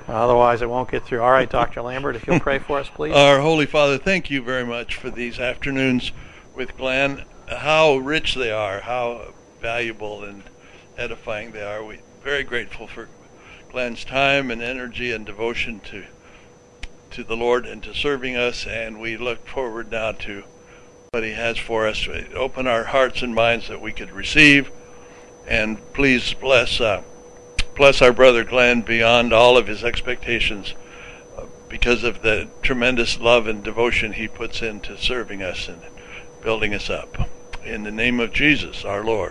Otherwise, it won't get through. All right, Dr. Lambert, if you'll pray for us, please. Our Holy Father, thank you very much for these afternoons with Glenn. How rich they are, how valuable and edifying they are. We're very grateful for Glenn's time and energy and devotion to the Lord and to serving us, and we look forward now to what he has for us. Open our hearts and minds that we could receive, and please bless our brother Glenn beyond all of his expectations because of the tremendous love and devotion he puts into serving us and building us up. In the name of Jesus, our Lord.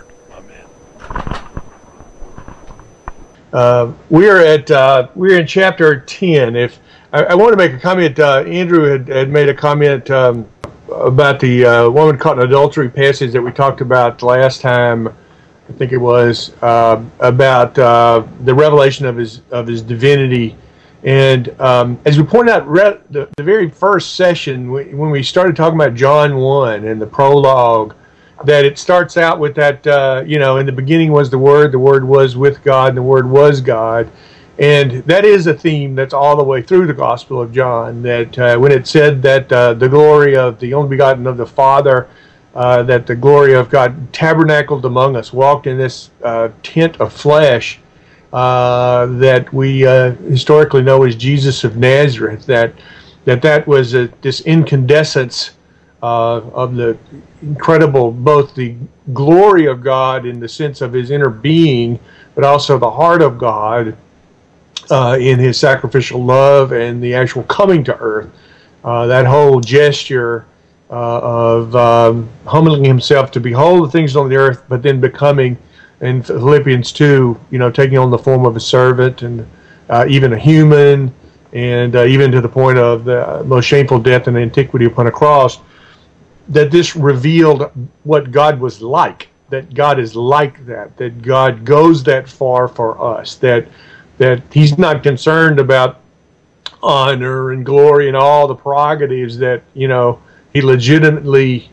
Amen. We're in chapter 10. If I want to make a comment, Andrew had made a comment about the woman caught in adultery passage that we talked about last time. I think it was about the revelation of his divinity, and as we pointed out, the very first session when we started talking about John 1 and the prologue, that it starts out with that in the beginning was the Word was with God, and the Word was God, and that is a theme that's all the way through the Gospel of John. That when it said that the glory of the only begotten of the Father. That the glory of God tabernacled among us, walked in this tent of flesh that we historically know as Jesus of Nazareth. That was this incandescence of the incredible, both the glory of God in the sense of his inner being, but also the heart of God in his sacrificial love and the actual coming to earth. That whole gesture of humbling himself to behold the things on the earth, but then becoming, in Philippians 2, taking on the form of a servant and even a human, and even to the point of the most shameful death and antiquity upon a cross, that this revealed what God was like, that God is like that God goes that far for us, that he's not concerned about honor and glory and all the prerogatives that, he legitimately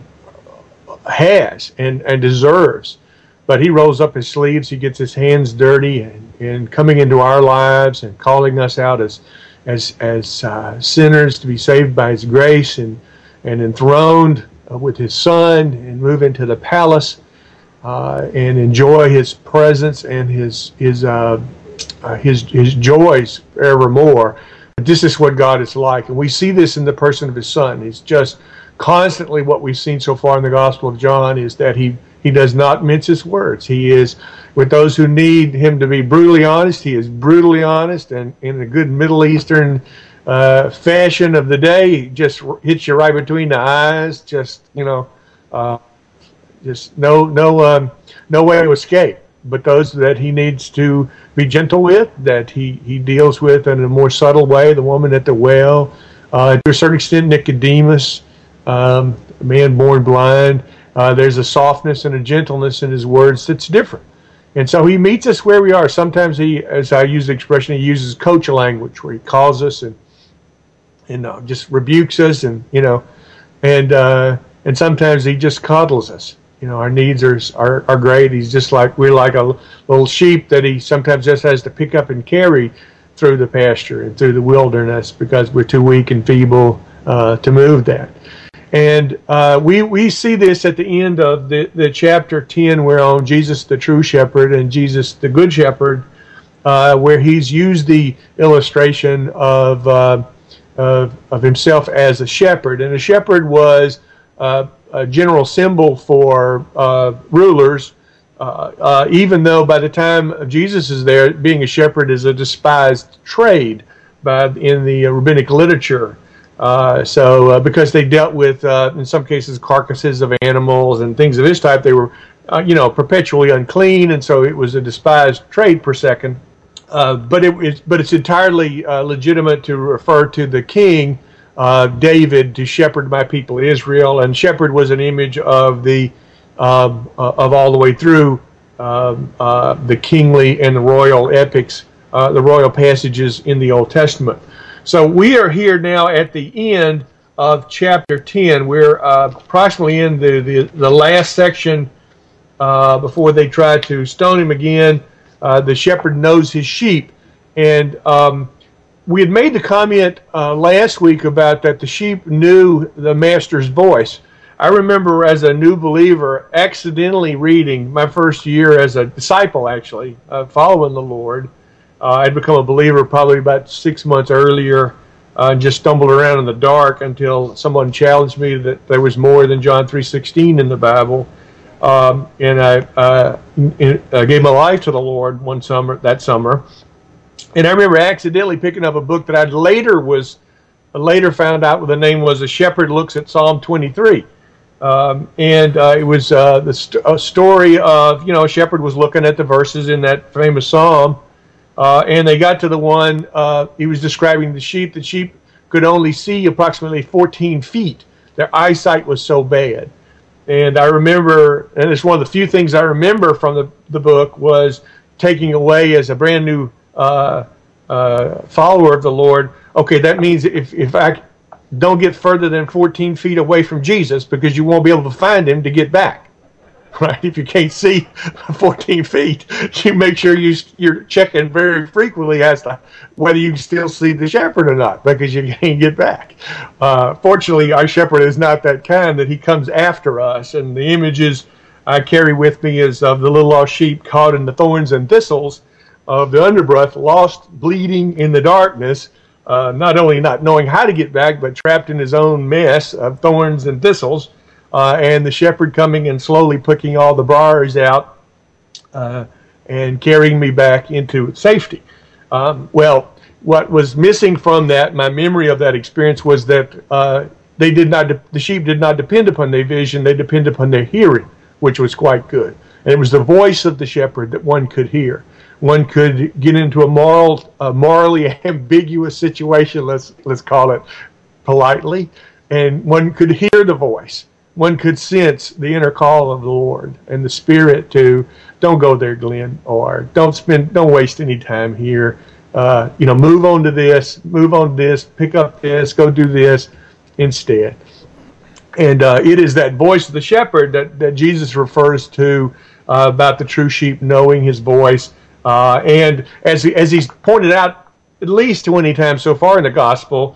has and deserves, but he rolls up his sleeves, he gets his hands dirty, and coming into our lives and calling us out as sinners to be saved by his grace and enthroned with his Son and move into the palace and enjoy his presence and his joys forevermore. This is what God is like, and we see this in the person of his Son. He's just constantly, what we've seen so far in the Gospel of John is that he does not mince his words. He is, with those who need him to be brutally honest, he is brutally honest, and in a good Middle Eastern fashion of the day, he just hits you right between the eyes, just no way to escape. But those that he needs to be gentle with, that he deals with in a more subtle way, the woman at the well, to a certain extent Nicodemus, a man born blind, there's a softness and a gentleness in his words that's different. And so he meets us where we are. Sometimes he, as I use the expression, he uses coach language where he calls us and just rebukes us and sometimes he just coddles us. Our needs are great. He's just like, we're like a little sheep that he sometimes just has to pick up and carry through the pasture and through the wilderness because we're too weak and feeble to move that. And we see this at the end of the chapter 10, where on Jesus the true shepherd and Jesus the good shepherd, where he's used the illustration of himself as a shepherd. And a shepherd was a general symbol for rulers, even though by the time Jesus is there, being a shepherd is a despised trade in the rabbinic literature. Because they dealt with, in some cases, carcasses of animals and things of this type, they were, perpetually unclean, and so it was a despised trade per second. But it's entirely legitimate to refer to the king, David, to shepherd my people Israel, and shepherd was an image of of all the way through the kingly and the royal epics, the royal passages in the Old Testament. So we are here now at the end of chapter 10. We're approximately in the last section before they try to stone him again. The shepherd knows his sheep, And we had made the comment last week about that the sheep knew the master's voice. I remember as a new believer accidentally reading my first year as a disciple, actually, following the Lord. I'd become a believer probably about 6 months earlier, and just stumbled around in the dark until someone challenged me that there was more than John 3:16 in the Bible. And I gave my life to the Lord that summer. And I remember accidentally picking up a book that I later found out what the name was. A Shepherd Looks at Psalm 23. It was a story of, a shepherd was looking at the verses in that famous psalm, and they got to the one, he was describing the sheep. The sheep could only see approximately 14 feet. Their eyesight was so bad. And I remember, and it's one of the few things I remember from the book, was taking away as a brand new follower of the Lord, okay, that means if I don't get further than 14 feet away from Jesus, because you won't be able to find him to get back. Right? If you can't see 14 feet, you make sure you're checking very frequently as to whether you can still see the shepherd or not, because you can't get back. Fortunately, our shepherd is not that kind that he comes after us, and the images I carry with me is of the little lost sheep caught in the thorns and thistles of the underbrush, lost, bleeding in the darkness, not only not knowing how to get back, but trapped in his own mess of thorns and thistles, and the shepherd coming and slowly picking all the briars out and carrying me back into safety. Well, what was missing from that, my memory of that experience, was that the sheep did not depend upon their vision, they depended upon their hearing, which was quite good. And it was the voice of the shepherd that one could hear. One could get into a morally ambiguous situation, let's call it politely, and one could hear the voice. One could sense the inner call of the Lord and the Spirit to, don't go there, Glenn, or don't waste any time here. Move on to this, pick up this, go do this instead. And it is that voice of the shepherd that Jesus refers to about the true sheep knowing his voice. And as he's pointed out at least 20 times so far in the gospel,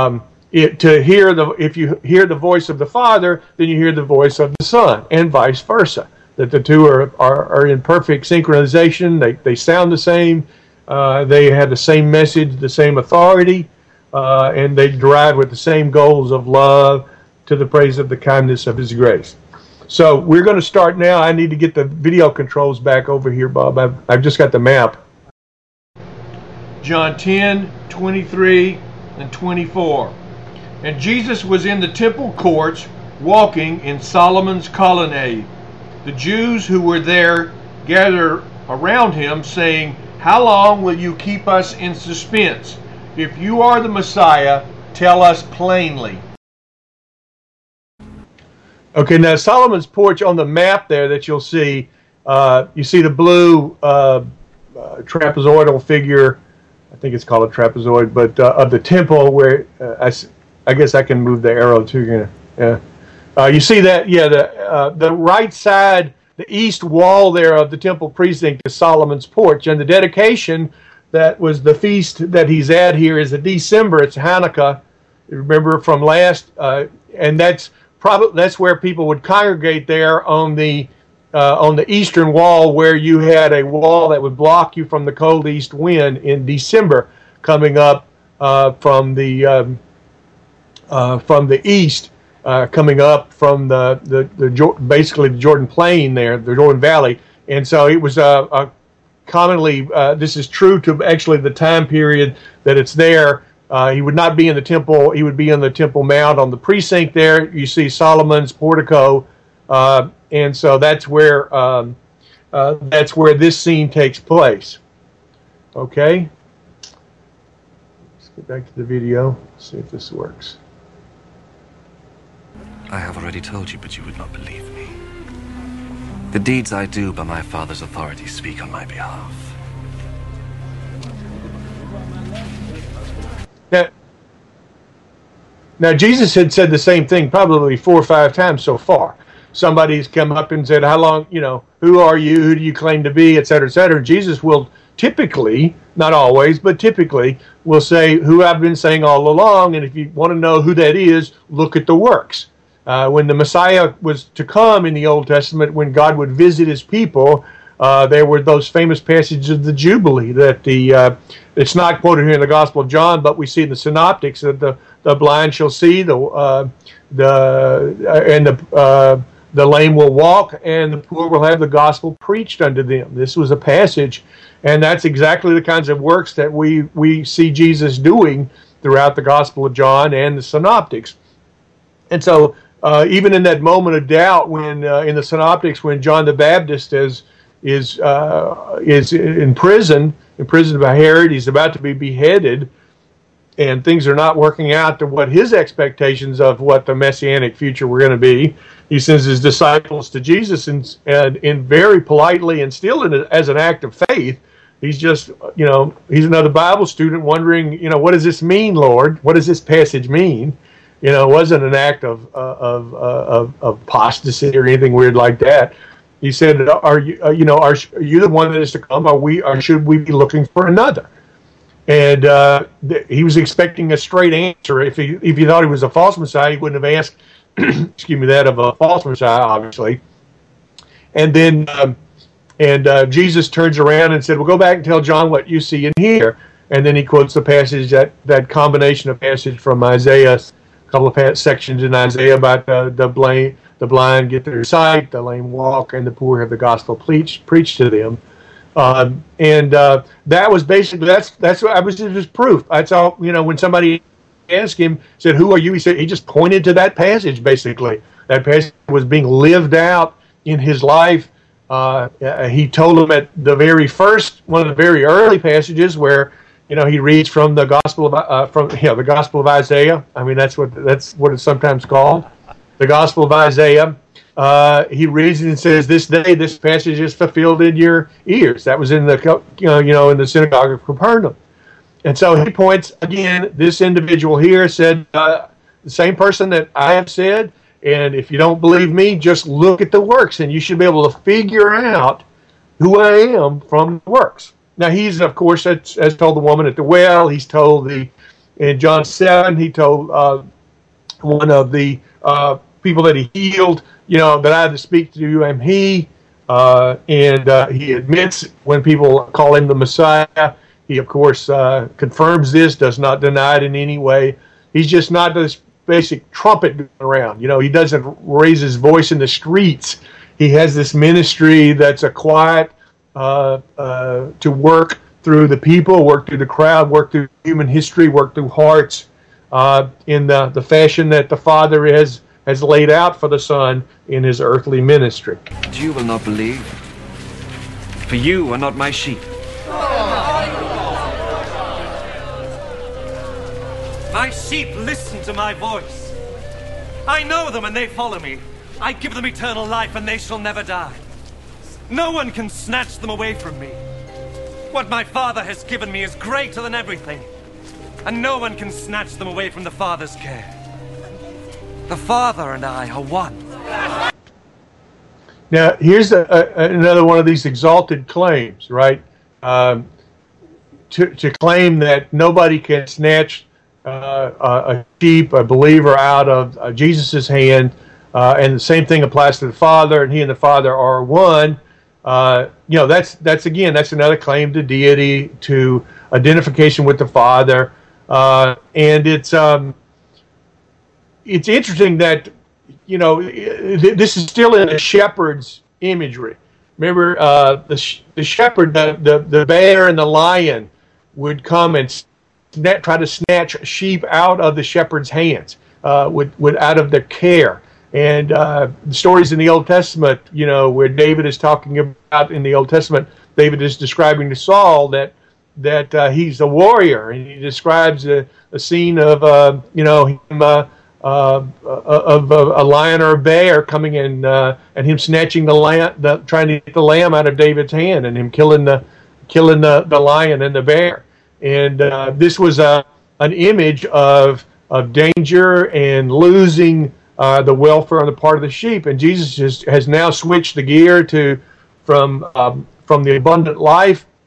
if you hear the voice of the Father, then you hear the voice of the Son, and vice versa. That the two are in perfect synchronization. They sound the same. They have the same message, the same authority, and they drive with the same goals of love to the praise of the kindness of His grace. So we're going to start now. I need to get the video controls back over here, Bob. I've just got the map. John 10, 23, and 24. And Jesus was in the temple courts, walking in Solomon's colonnade. The Jews who were there gathered around him, saying, "How long will you keep us in suspense? If you are the Messiah, tell us plainly." Okay, now Solomon's porch on the map there that you'll see, you see the blue trapezoidal figure. I think it's called a trapezoid, but of the temple where I guess I can move the arrow too. Yeah. You see that? Yeah, the right side, the east wall there of the temple precinct is Solomon's porch, and the dedication that was the feast that he's at here is in December. It's Hanukkah. Remember from last, and that's where people would congregate there on the eastern wall, where you had a wall that would block you from the cold east wind in December, coming up from the east, coming up from basically the Jordan Plain there, the Jordan Valley, and so it was commonly. This is true to actually the time period that it's there. He would not be in the temple. He would be in the Temple Mount on the precinct there. You see Solomon's portico, and so that's where this scene takes place. Okay. Let's get back to the video. See if this works. I have already told you, but you would not believe me. The deeds I do by my Father's authority speak on my behalf. Now, Jesus had said the same thing probably 4 or 5 times so far. Somebody's come up and said, "How long? Who are you? Who do you claim to be?" Et cetera, et cetera. Jesus will typically, not always, but typically, will say, who I've been saying all along, and if you want to know who that is, look at the works. When the Messiah was to come in the Old Testament, when God would visit his people, there were those famous passages of the Jubilee that it's not quoted here in the Gospel of John, but we see in the Synoptics that the blind shall see, the lame will walk, and the poor will have the gospel preached unto them. This was a passage, and that's exactly the kinds of works that we see Jesus doing throughout the Gospel of John and the Synoptics. And so even in that moment of doubt, when in the Synoptics, when John the Baptist is in prison, imprisoned by Herod, he's about to be beheaded, and things are not working out to what his expectations of what the messianic future were going to be. He sends his disciples to Jesus, and very politely, and still as an act of faith, he's just, he's another Bible student wondering, what does this mean, Lord? What does this passage mean? It wasn't an act of apostasy or anything weird like that. He said, "Are you the one that is to come? Or should we be looking for another?" And he was expecting a straight answer. If he thought he was a false Messiah, he wouldn't have asked, that of a false Messiah, obviously. And then Jesus turns around and said, "Well, go back and tell John what you see and hear." And then he quotes the passage, that combination of passage from Isaiah, a couple of sections in Isaiah about the blind get their sight, the lame walk, and the poor have the gospel preached to them. That was basically that's what I was just proof. That's all. When somebody asked him, said, "Who are you?" He just pointed to that passage. Basically, that passage was being lived out in his life. He told them at the very first, one of the very early passages where he reads from the Gospel of the Gospel of Isaiah. I mean, that's what it's sometimes called, the Gospel of Isaiah. He reads it and says, "This day, this passage is fulfilled in your ears." That was in the in the synagogue of Capernaum. And so he points again. This individual here said, "The same person that I have said. And if you don't believe me, just look at the works, and you should be able to figure out who I am from the works." Now, he's, of course, as told the woman at the well. He's told in John 7, he told one of the people that he healed, that I have to speak to you, am he. And he admits when people call him the Messiah. He, of course, confirms this, does not deny it in any way. He's just not this basic trumpet going around. He doesn't raise his voice in the streets. He has this ministry that's a quiet, to work through the people, work through the crowd, work through human history, work through hearts, in the fashion that the Father has laid out for the Son in his earthly ministry. But you will not believe, for you are not my sheep. My sheep listen to my voice. I know them and they follow me. I give them eternal life and they shall never die. No one can snatch them away from me. What my Father has given me is greater than everything, and no one can snatch them away from the Father's care. The Father and I are one. Now, here's another one of these exalted claims, right? To claim that nobody can snatch a sheep, a believer, out of Jesus' hand, and the same thing applies to the Father, and he and the Father are one. That's another claim to deity, to identification with the Father, and it's interesting that this is still in a shepherd's imagery. Remember, the shepherd, the bear and the lion would come and try to snatch sheep out of the shepherd's hands, would out of their care. And the stories in the Old Testament, where David is talking about in the Old Testament, David is describing to Saul that he's a warrior, and he describes a scene of him of a lion or a bear coming in and him snatching the lamb, trying to get the lamb out of David's hand, and him killing the lion and the bear. And this was an image of danger and losing the welfare on the part of the sheep. And Jesus has now switched the gear from the abundant life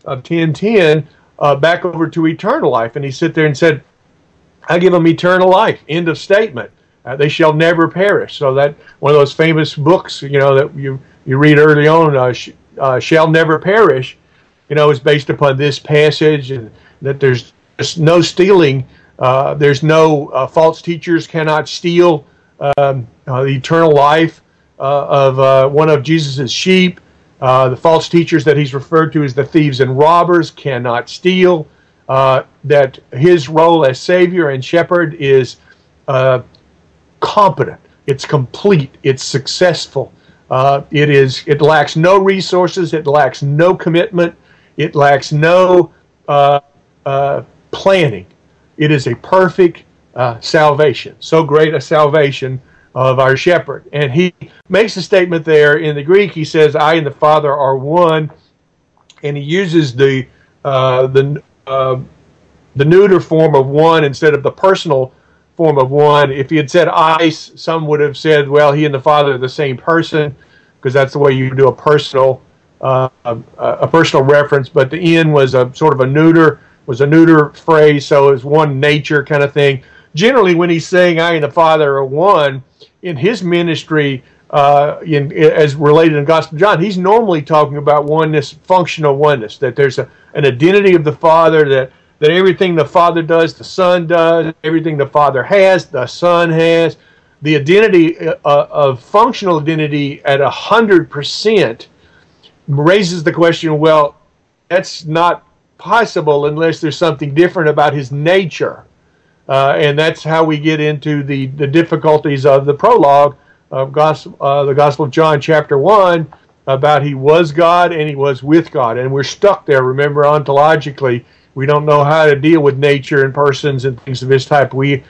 10:10 back over to eternal life. And he sat there and said, I give them eternal life. End of statement. They shall never perish. So that one of those famous books, that you read early on, shall never perish, is based upon this passage, and that there's just no stealing. There's no false teachers cannot steal the eternal life of one of Jesus's sheep. The false teachers that he's referred to as the thieves and robbers cannot steal. That his role as Savior and Shepherd is competent. It's complete. It's successful. It lacks no resources. It lacks no commitment. It lacks no planning. It is a perfect salvation. So great a salvation of our shepherd. And he makes a statement there in the Greek. He says, I and the Father are one. And he uses the neuter form of one instead of the personal form of one. If he had said I, some would have said, well, he and the Father are the same person, because that's the way you do a personal reference. But the in was a sort of a neuter phrase, so it's one nature kind of thing. Generally, when he's saying I and the Father are one, in his ministry, as related in Gospel of John, he's normally talking about oneness, functional oneness, that there's an identity of the Father, that everything the Father does, the Son does, everything the Father has, the Son has. The identity of functional identity at 100% raises the question, well, that's not possible unless there's something different about his nature. And that's how we get into the difficulties of the prologue of the Gospel of John chapter 1, about he was God and he was with God. And we're stuck there, remember, ontologically. We don't know how to deal with nature and persons and things of this type. We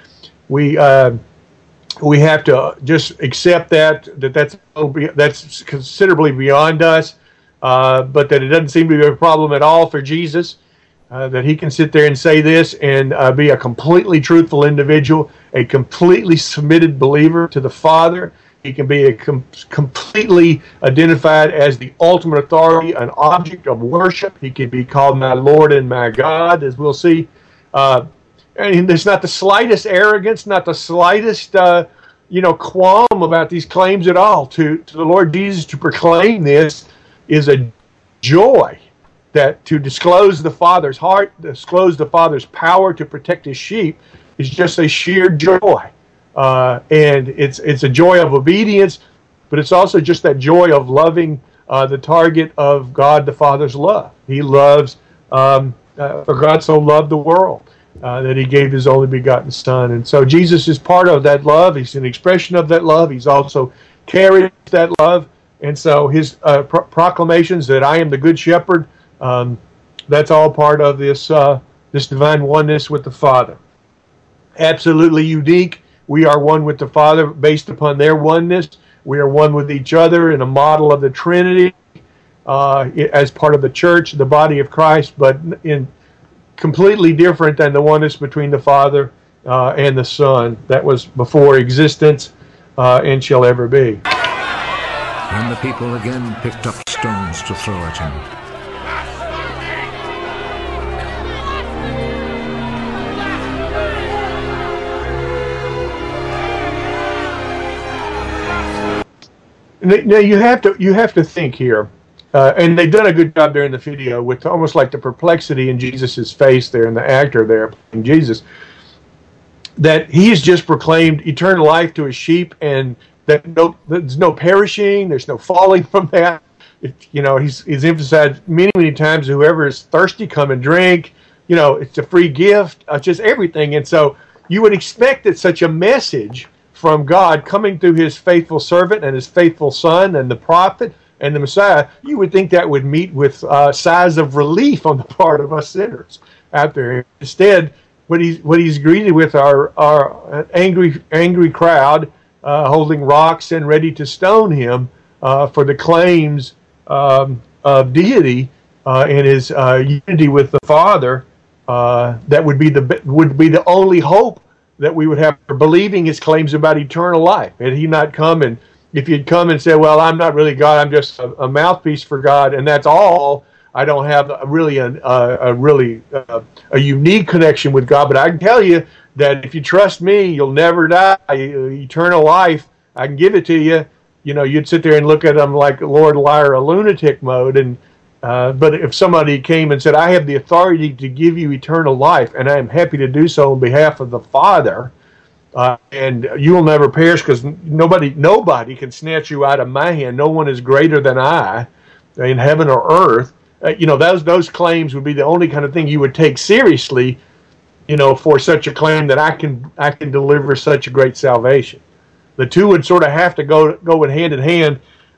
have to just accept that's considerably beyond us, but that it doesn't seem to be a problem at all for Jesus. That he can sit there and say this and be a completely truthful individual, a completely submitted believer to the Father. He can be completely identified as the ultimate authority, an object of worship. He can be called my Lord and my God, as we'll see. And there's not the slightest arrogance, not the slightest qualm about these claims at all. To the Lord Jesus to proclaim this is a joy. That to disclose the Father's heart, disclose the Father's power to protect his sheep is just a sheer joy. And it's a joy of obedience, but it's also just that joy of loving the target of God the Father's love. He loves, for God so loved the world that he gave his only begotten Son. And so Jesus is part of that love. He's an expression of that love. He's also carried that love. And so his proclamations that I am the good shepherd, that's all part of this divine oneness with the Father. Absolutely unique. We are one with the Father based upon their oneness. We are one with each other in a model of the Trinity as part of the church, the body of Christ, but in completely different than the oneness between the Father and the Son that was before existence and shall ever be. And the people again picked up stones to throw at him. Now you have to think here, and they've done a good job there in the video with almost like the perplexity in Jesus's face there, and the actor there playing Jesus, that he has just proclaimed eternal life to his sheep, and that there's no perishing, there's no falling from that. He's emphasized many times, whoever is thirsty, come and drink. It's a free gift, just everything. And so you would expect that such a message from God coming through his faithful servant and his faithful Son and the prophet and the Messiah, you would think that would meet with sighs of relief on the part of us sinners out there. Instead, what he's greeted with are angry crowd holding rocks and ready to stone him for the claims of deity and his unity with the Father. That would be the only hope that we would have for believing his claims about eternal life. Had he not come, and if he'd come and said, well, I'm not really God, I'm just a mouthpiece for God, and that's all, I don't have a unique connection with God, but I can tell you that if you trust me, you'll never die. Eternal life, I can give it to you. You know, you'd sit there and look at them like Lord Liar, a lunatic mode. And but if somebody came and said, I have the authority to give you eternal life, and I am happy to do so on behalf of the Father, and you will never perish, because nobody can snatch you out of my hand. No one is greater than I in heaven or earth. You know, those claims would be the only kind of thing you would take seriously, you know, for such a claim that I can deliver such a great salvation. The two would sort of have to go in hand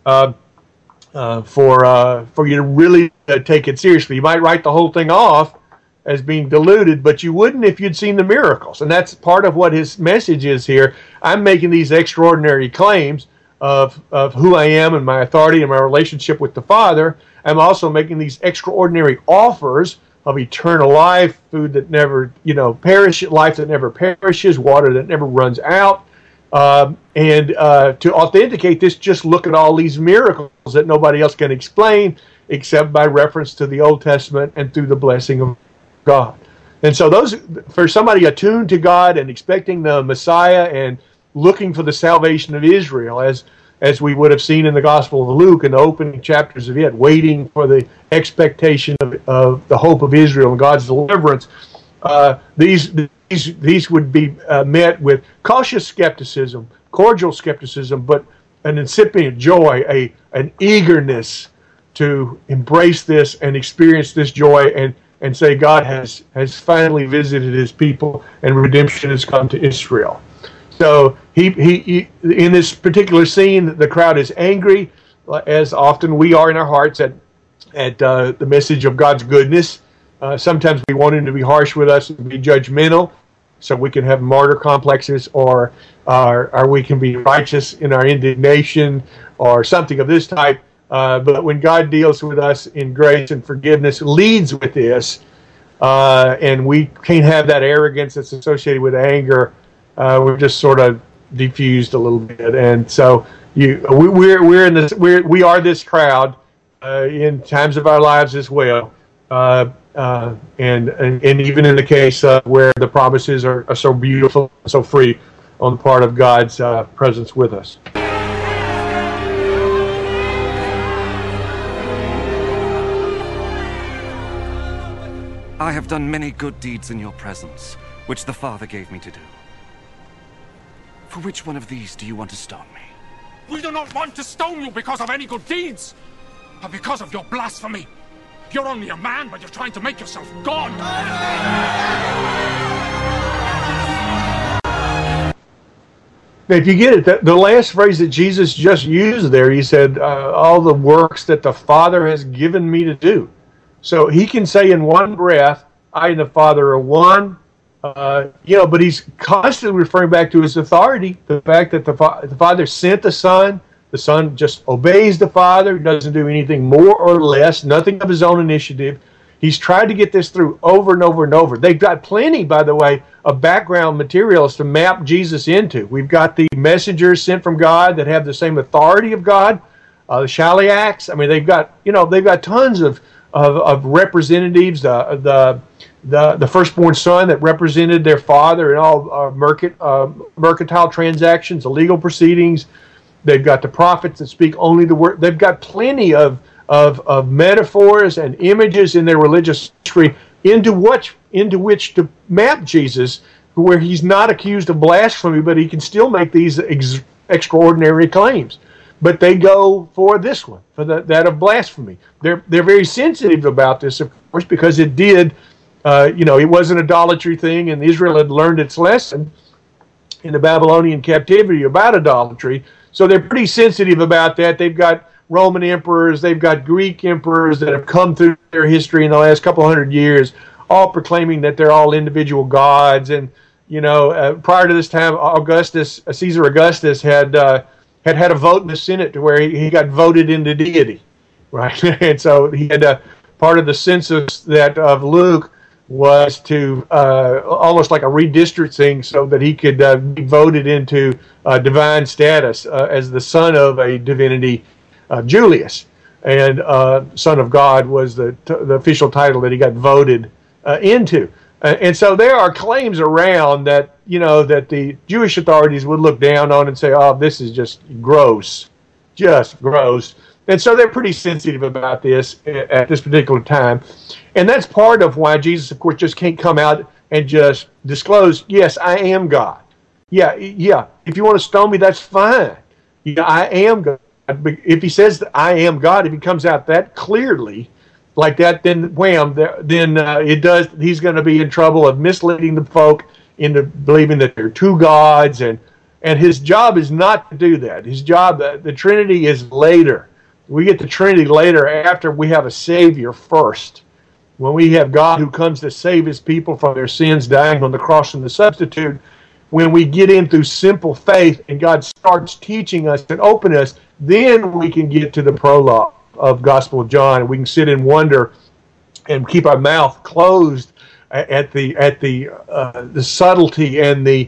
for you to really take it seriously. You might write the whole thing off as being diluted, but you wouldn't if you'd seen the miracles. And that's part of what his message is here. I'm making these extraordinary claims of who I am and my authority and my relationship with the Father. I'm also making these extraordinary offers of eternal life, food that never, perishes, life that never perishes, water that never runs out. And to authenticate this, just look at all these miracles that nobody else can explain except by reference to the Old Testament and through the blessing of God. And so those, for somebody attuned to God and expecting the Messiah and looking for the salvation of Israel, as we would have seen in the Gospel of Luke in the opening chapters of it, waiting for the expectation of the hope of Israel and God's deliverance, these would be met with cautious skepticism, cordial skepticism, but an incipient joy, an eagerness to embrace this and experience this joy and say God has finally visited his people and redemption has come to Israel. So he in this particular scene, the crowd is angry, as often we are in our hearts at the message of God's goodness. Sometimes we want him to be harsh with us and be judgmental, so we can have martyr complexes, or we can be righteous in our indignation, or something of this type. But when God deals with us in grace and forgiveness, leads with this, and we can't have that arrogance that's associated with anger. We're just sort of diffused a little bit, and so we are this crowd in times of our lives as well, and even in the case where the promises are so beautiful, so free on the part of God's presence with us. I have done many good deeds in your presence, which the Father gave me to do. For which one of these do you want to stone me? We do not want to stone you because of any good deeds, but because of your blasphemy. You're only a man, but you're trying to make yourself God. Now, if you get it, the last phrase that Jesus just used there, he said, all the works that the Father has given me to do. So he can say in one breath, I and the Father are one. But he's constantly referring back to his authority, the fact that the Father sent the Son just obeys the Father, doesn't do anything more or less, nothing of his own initiative. He's tried to get this through over and over and over. They've got plenty, by the way, of background materials to map Jesus into. We've got the messengers sent from God that have the same authority of God, the Shaliachs. I mean, they've got tons of representatives, the firstborn son that represented their father in all mercantile transactions, the legal proceedings. They've got the prophets that speak only the word. They've got plenty of metaphors and images in their religious history into which to map Jesus, where he's not accused of blasphemy, but he can still make these extraordinary claims. But they go for this one, for that of blasphemy. They're very sensitive about this, of course, because it did. It was an idolatry thing, and Israel had learned its lesson in the Babylonian captivity about idolatry. So they're pretty sensitive about that. They've got Roman emperors, they've got Greek emperors that have come through their history in the last couple hundred years, all proclaiming that they're all individual gods. And prior to this time, Caesar Augustus had a vote in the Senate to where he got voted into deity, right? And so he had part of the census that of Luke was to almost like a redistricting so that he could be voted into divine status as the son of a divinity, Julius. and Son of God was the official title that he got voted into. And so there are claims around that, that the Jewish authorities would look down on and say, oh, this is just gross. And so they're pretty sensitive about this at this particular time. And that's part of why Jesus, of course, just can't come out and just disclose, yes, I am God. Yeah. If you want to stone me, that's fine. Yeah, I am God. But if he says that I am God, if he comes out that clearly like that, then wham, he's going to be in trouble of misleading the folk into believing that there are two gods. And his job is not to do that. His job, the Trinity, is later. We get the Trinity later after we have a Savior first. When we have God who comes to save his people from their sins, dying on the cross and the substitute, when we get in through simple faith and God starts teaching us and opening us, then we can get to the prologue of Gospel of John, and we can sit in wonder and keep our mouth closed at the subtlety and the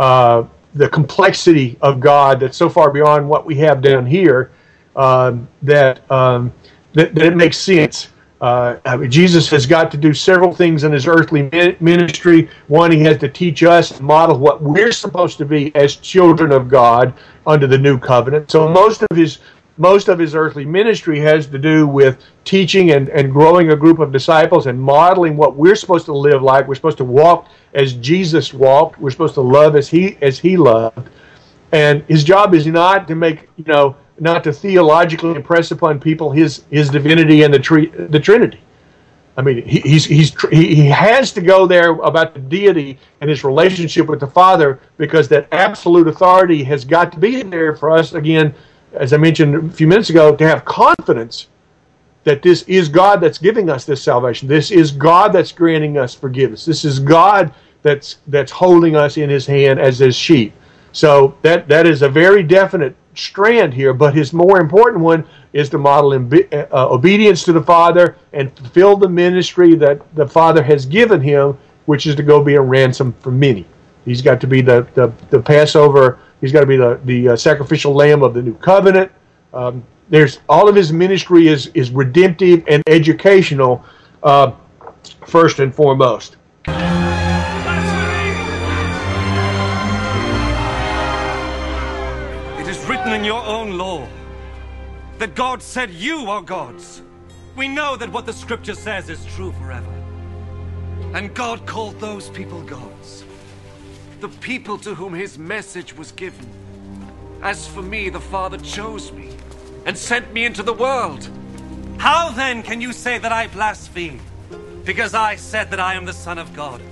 complexity of God that's so far beyond what we have down here that it makes sense. Jesus has got to do several things in his earthly ministry. One, he has to teach us and model what we're supposed to be as children of God under the new covenant. So most of his earthly ministry has to do with teaching and growing a group of disciples and modeling what we're supposed to live like. We're supposed to walk as Jesus walked. We're supposed to love as he loved. And his job is not to make, not to theologically impress upon people his divinity and the Trinity. I mean, he has to go there about the deity and his relationship with the Father, because that absolute authority has got to be there for us, again, as I mentioned a few minutes ago, to have confidence that this is God that's giving us this salvation. This is God that's granting us forgiveness. This is God that's holding us in his hand as his sheep. So that is a very definite strand here, but his more important one is to model obedience to the Father and fulfill the ministry that the Father has given him, which is to go be a ransom for many. He's got to be the Passover. He's got to be the sacrificial lamb of the new covenant. There's all of his ministry is redemptive and educational, first and foremost. In your own law, that God said you are gods. We know that what the scripture says is true forever. And God called those people gods, the people to whom his message was given. As for me, the Father chose me and sent me into the world. How then can you say that I blaspheme? Because I said that I am the Son of God.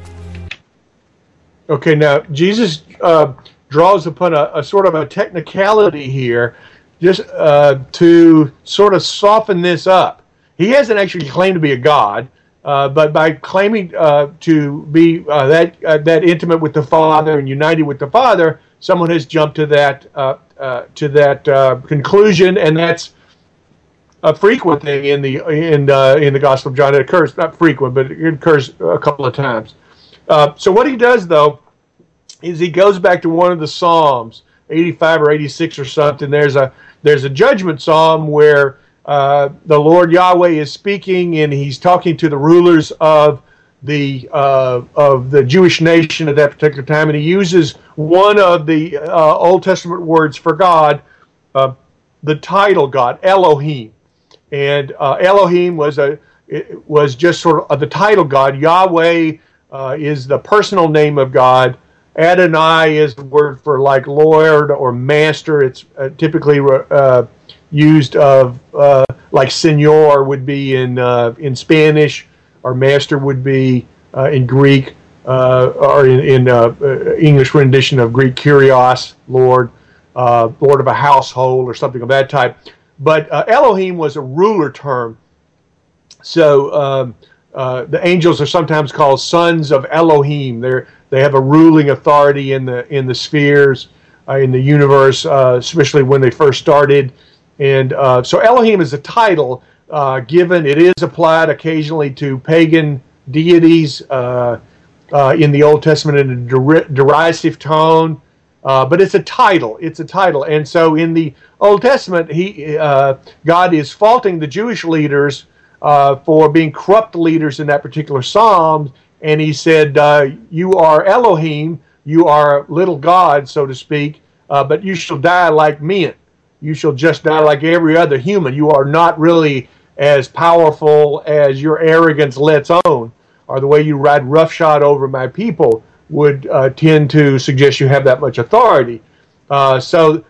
Okay, now Jesus draws upon a sort of a technicality here, just to sort of soften this up. He hasn't actually claimed to be a god, but by claiming to be that intimate with the Father and united with the Father, someone has jumped to that conclusion, and that's a frequent thing in the Gospel of John. It occurs, not frequent, but it occurs a couple of times. So what he does, though, is he goes back to one of the Psalms, 85 or 86 or something. There's a judgment psalm where the Lord Yahweh is speaking, and he's talking to the rulers of the Jewish nation at that particular time, and he uses one of the Old Testament words for God, the title God, Elohim, and Elohim was just sort of the title God. Yahweh is the personal name of God. Adonai is the word for like Lord or master. It's typically used of like Señor would be in Spanish, or master would be in Greek, or in English rendition of Greek, Kyrios, Lord, Lord of a household or something of that type. But Elohim was a ruler term. So the angels are sometimes called sons of Elohim. They have a ruling authority in the spheres, in the universe, especially when they first started. And so Elohim is a title given. It is applied occasionally to pagan deities in the Old Testament in a derisive tone. But it's a title. It's a title. And so in the Old Testament, God is faulting the Jewish leaders for being corrupt leaders in that particular psalm. And he said, you are Elohim, you are little God, so to speak, but you shall die like men. You shall just die like every other human. You are not really as powerful as your arrogance lets on, or the way you ride roughshod over my people would tend to suggest you have that much authority. So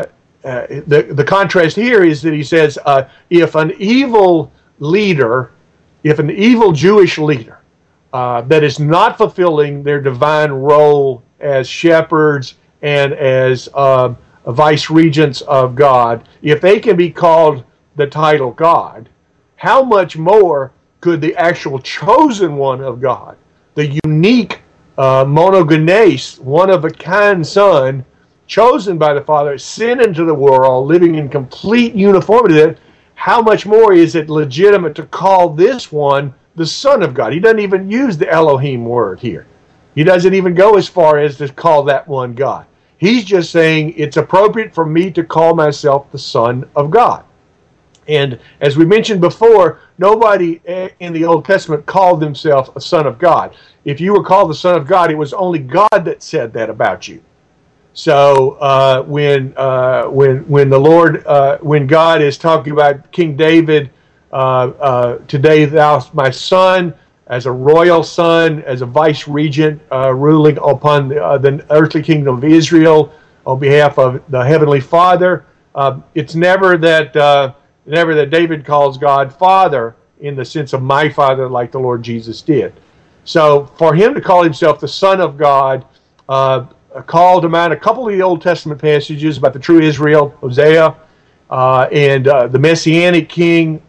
the contrast here is that he says, if an evil leader, if an evil Jewish leader that is not fulfilling their divine role as shepherds and as vice regents of God, if they can be called the title God, how much more could the actual chosen one of God, the unique monogenes, one-of-a-kind Son, chosen by the Father, sent into the world, living in complete uniformity, how much more is it legitimate to call this one the Son of God? He doesn't even use the Elohim word here. He doesn't even go as far as to call that one God. He's just saying it's appropriate for me to call myself the Son of God. And as we mentioned before, nobody in the Old Testament called themselves a son of God. If you were called the Son of God, it was only God that said that about you. So when the Lord, when God is talking about King David, today thou my son, as a royal son, as a vice regent, ruling upon the earthly kingdom of Israel on behalf of the heavenly Father, it's never that David calls God Father in the sense of my Father, like the Lord Jesus did. So for him to call himself the Son of God, called to mind a couple of the Old Testament passages about the true Israel, Hosea, and the Messianic King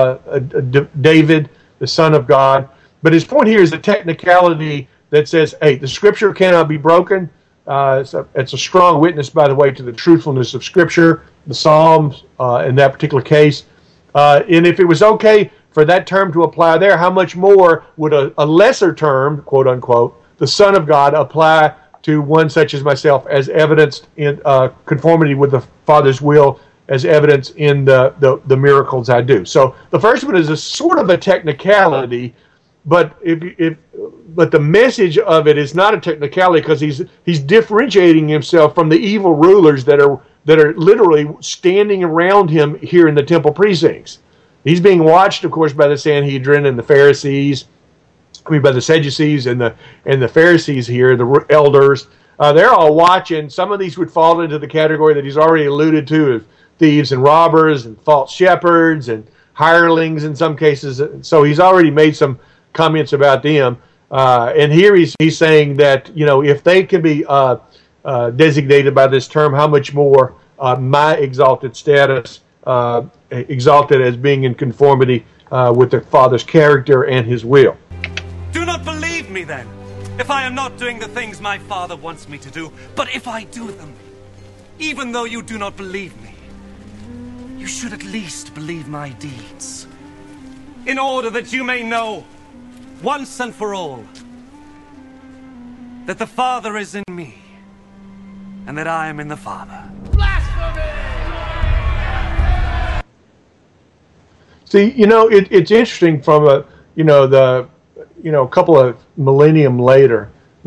David, the Son of God. But his point here is the technicality that says, hey, the Scripture cannot be broken. It's a strong witness, by the way, to the truthfulness of Scripture, the Psalms in that particular case. And if it was okay for that term to apply there, how much more would a lesser term, quote unquote, the Son of God, apply to one such as myself, as evidenced in conformity with the Father's will, as evidence in the miracles I do. So the first one is a sort of a technicality, but but the message of it is not a technicality, because he's differentiating himself from the evil rulers that are literally standing around him here in the temple precincts. He's being watched, of course, by the Sanhedrin and the Pharisees. By the Sadducees and the Pharisees here, the elders. They're all watching. Some of these would fall into the category that he's already alluded to, of thieves and robbers and false shepherds and hirelings in some cases. So he's already made some comments about them. And here he's saying that, if they can be designated by this term, how much more my exalted status, exalted as being in conformity with the Father's character and his will. Do not believe me then, if I am not doing the things my Father wants me to do. But if I do them, even though you do not believe me, you should at least believe my deeds, in order that you may know, once and for all, that the Father is in me, and that I am in the Father. See, it's interesting from a couple of millennia later,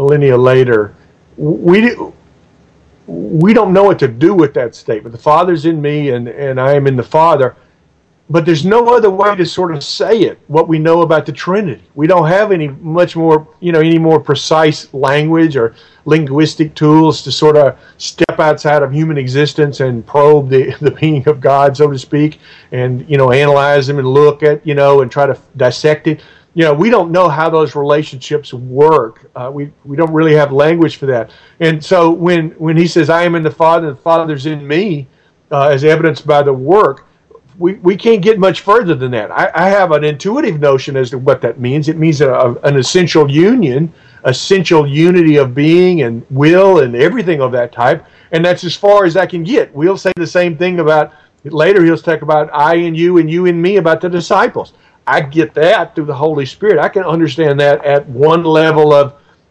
we don't know what to do with that statement. The Father's in me and I am in the Father. But there's no other way to sort of say it, what we know about the Trinity. We don't have any more precise language or linguistic tools to sort of step outside of human existence and probe the being of God, so to speak, and, analyze them and look at, and try to dissect it. We don't know how those relationships work. We don't really have language for that. And so when he says, I am in the Father, and the Father's in me, as evidenced by the work, we can't get much further than that. I have an intuitive notion as to what that means. It means an essential union, essential unity of being and will and everything of that type. And that's as far as I can get. We'll say the same thing about, later he'll talk about I and you in me about the disciples. I get that through the Holy Spirit. I can understand that at one level of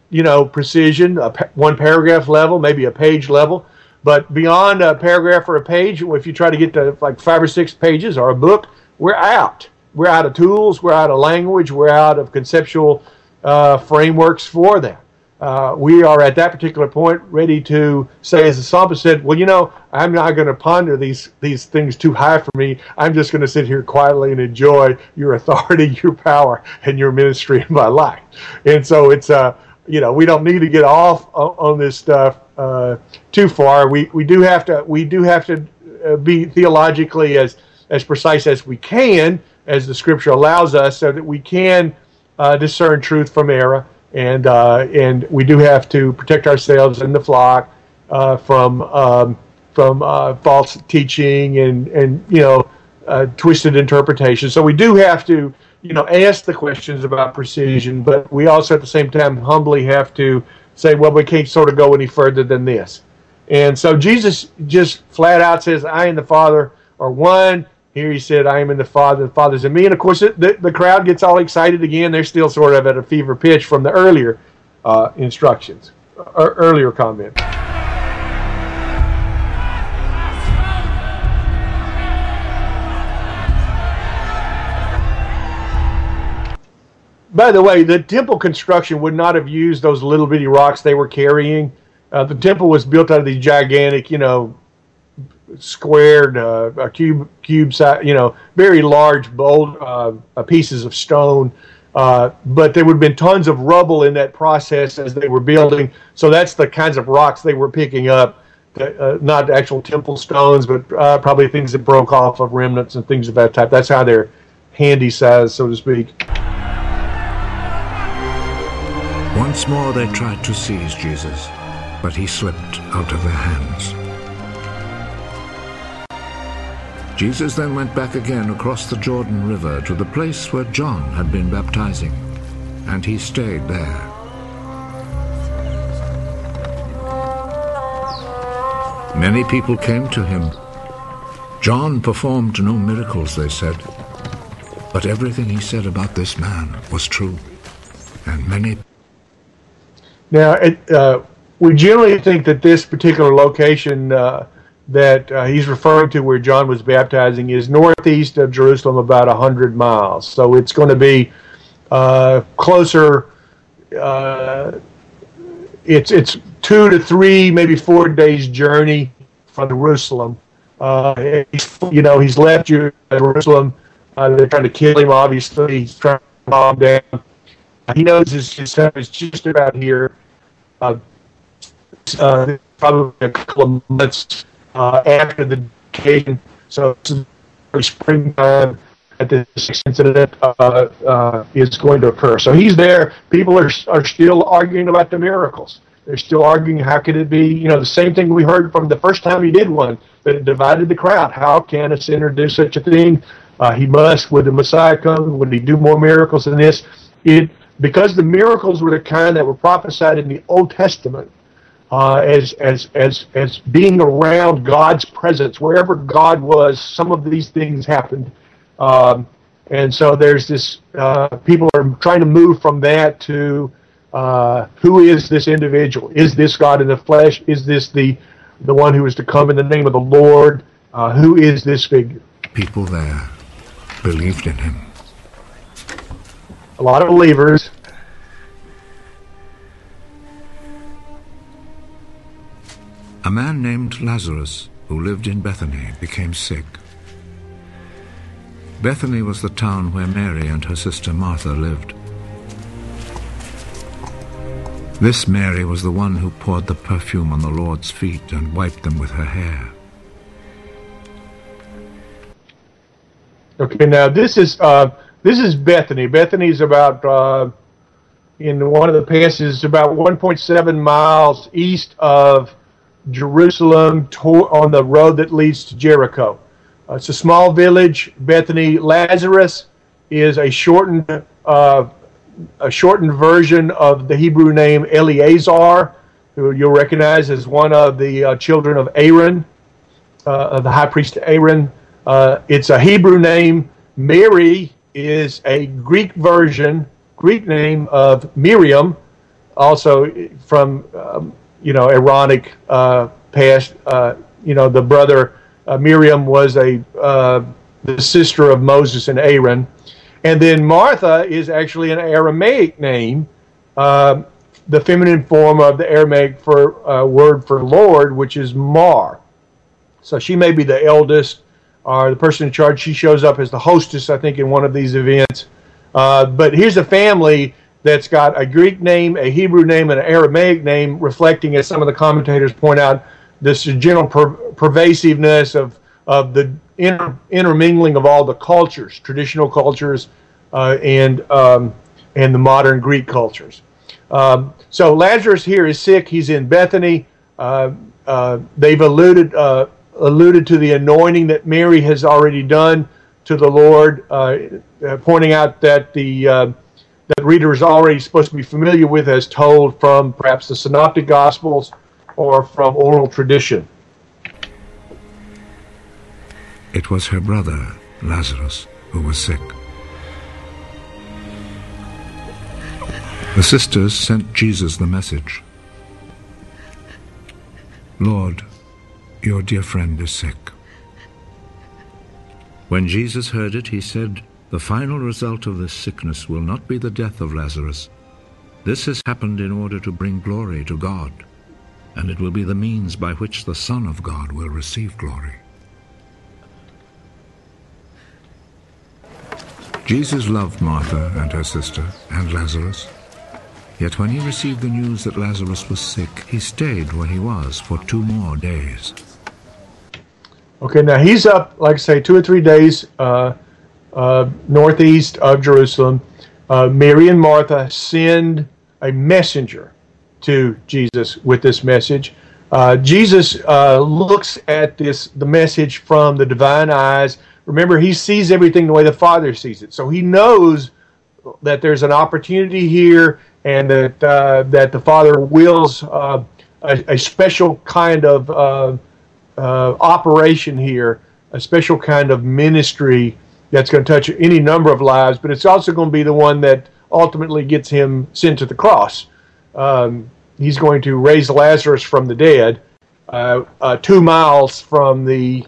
precision, one paragraph level, maybe a page level. But beyond a paragraph or a page, if you try to get to like 5 or 6 pages or a book, we're out. We're out of tools. We're out of language. We're out of conceptual frameworks for that. We are at that particular point ready to say, as the psalmist said, well, I'm not going to ponder these things too high for me. I'm just going to sit here quietly and enjoy your authority, your power, and your ministry in my life. And so it's, we don't need to get off on this stuff too far. We do have to be theologically as precise as we can, as the Scripture allows us, so that we can discern truth from error. And we do have to protect ourselves and the flock from false teaching and twisted interpretation. So we do have to ask the questions about precision, but we also at the same time humbly have to say, well, we can't sort of go any further than this. And so Jesus just flat out says, I and the Father are one. Here he said, I am in the Father, the Father's in me. And of course, the crowd gets all excited again. They're still sort of at a fever pitch from the earlier instructions, or earlier comment. By the way, the temple construction would not have used those little bitty rocks they were carrying. The temple was built out of these gigantic, squared, cube size, very large, bold pieces of stone. But there would have been tons of rubble in that process as they were building. So that's the kinds of rocks they were picking up, not actual temple stones, but probably things that broke off of remnants and things of that type. That's how they're handy size, so to speak. Once more they tried to seize Jesus, but he slipped out of their hands. Jesus then went back again across the Jordan River to the place where John had been baptizing, and he stayed there. Many people came to him. John performed no miracles, they said, but everything he said about this man was true, and many... Now, we generally think that this particular location that he's referring to where John was baptizing is northeast of Jerusalem about 100 miles. So it's going to be closer. It's 2 to 3, maybe 4 days journey from Jerusalem. He's left Jerusalem. They're trying to kill him, obviously. He's trying to calm him down. He knows his time is just about here. Probably a couple of months after the occasion. So it's springtime that this incident is going to occur. So he's there. People are still arguing about the miracles. They're still arguing, how could it be, the same thing we heard from the first time he did one, that it divided the crowd. How can a sinner do such a thing? He must. Would the Messiah come? Would he do more miracles than this? Because the miracles were the kind that were prophesied in the Old Testament as being around God's presence. Wherever God was, some of these things happened. And so there's this, people are trying to move from that to who is this individual? Is this God in the flesh? Is this the one who is to come in the name of the Lord? Who is this figure? People there believed in him. A lot of believers. A man named Lazarus, who lived in Bethany, became sick. Bethany was the town where Mary and her sister Martha lived. This Mary was the one who poured the perfume on the Lord's feet and wiped them with her hair. Okay, now this is Bethany. Bethany is about, in one of the passages, about 1.7 miles east of Jerusalem on the road that leads to Jericho. It's a small village, Bethany. Lazarus is a shortened version of the Hebrew name Eleazar, who you'll recognize as one of the children of Aaron, of the high priest Aaron. It's a Hebrew name. Mary is a Greek name of Miriam, also from Aaronic past. The brother Miriam was the sister of Moses and Aaron, and then Martha is actually an Aramaic name, the feminine form of the Aramaic word for Lord, which is Mar. So she may be the eldest or the person in charge. She shows up as the hostess, I think, in one of these events. But here's a family that's got a Greek name, a Hebrew name, and an Aramaic name, reflecting, as some of the commentators point out, this general pervasiveness of the intermingling of all the cultures, traditional cultures, and the modern Greek cultures. So Lazarus here is sick. He's in Bethany. They've alluded to the anointing that Mary has already done to the Lord, pointing out that that reader is already supposed to be familiar with, as told from perhaps the Synoptic Gospels or from oral tradition. It was her brother, Lazarus, who was sick. The sisters sent Jesus the message, "Lord, your dear friend is sick." When Jesus heard it, he said, "The final result of this sickness will not be the death of Lazarus. This has happened in order to bring glory to God, and it will be the means by which the Son of God will receive glory." Jesus loved Martha and her sister and Lazarus. Yet when he received the news that Lazarus was sick, he stayed where he was for 2 more days. Okay, now he's up, like I say, 2 or 3 days northeast of Jerusalem. Mary and Martha send a messenger to Jesus with this message. Jesus looks at the message from the divine eyes. Remember, he sees everything the way the Father sees it. So he knows that there's an opportunity here, and that the Father wills a special kind of operation here, a special kind of ministry that's going to touch any number of lives, but it's also going to be the one that ultimately gets him sent to the cross. He's going to raise Lazarus from the dead 2 miles from the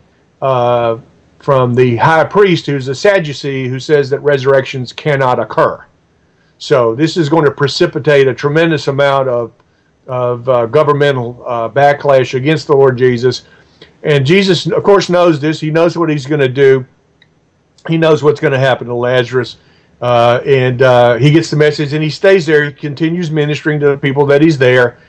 high priest, who's a Sadducee, who says that resurrections cannot occur. So this is going to precipitate a tremendous amount of governmental backlash against the Lord Jesus. And Jesus, of course, knows this. He knows what he's going to do. He knows what's going to happen to Lazarus. And he gets the message, and he stays there. He continues ministering to the people that he's there.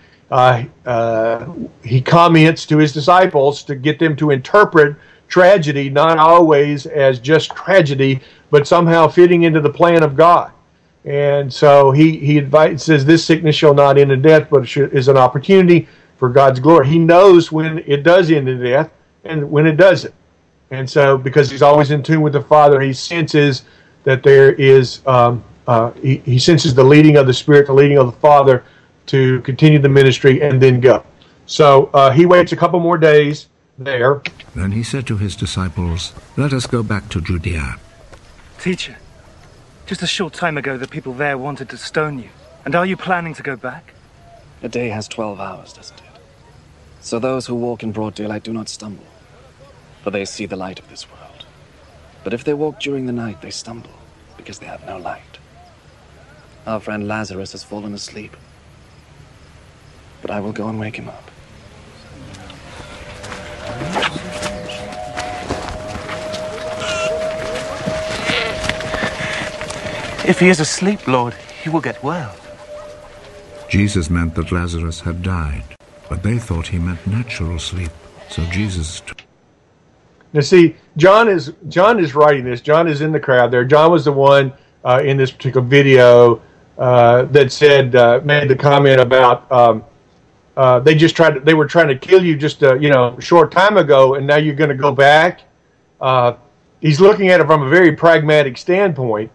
He comments to his disciples to get them to interpret tragedy not always as just tragedy, but somehow fitting into the plan of God. And so he says, "This sickness shall not end in death, but is an opportunity for God's glory." He knows when it does end in death and when it doesn't. And so, because he's always in tune with the Father, he senses that there is, he senses the leading of the Spirit, the leading of the Father to continue the ministry and then go. So he waits a couple more days there. Then he said to his disciples, "Let us go back to Judea." Teacher, just a short time ago the people there wanted to stone you. And are you planning to go back? A day has 12 hours, doesn't it? So those who walk in broad daylight do not stumble, for they see the light of this world. But if they walk during the night, they stumble, because they have no light. Our friend Lazarus has fallen asleep, but I will go and wake him up. If he is asleep, Lord, he will get well. Jesus meant that Lazarus had died, but they thought he meant natural sleep. So Jesus... Now see, John is writing this. John is in the crowd there. John was the one in this particular video that said, made the comment about they were trying to kill you just a short time ago, and now you're going to go back. He's looking at it from a very pragmatic standpoint,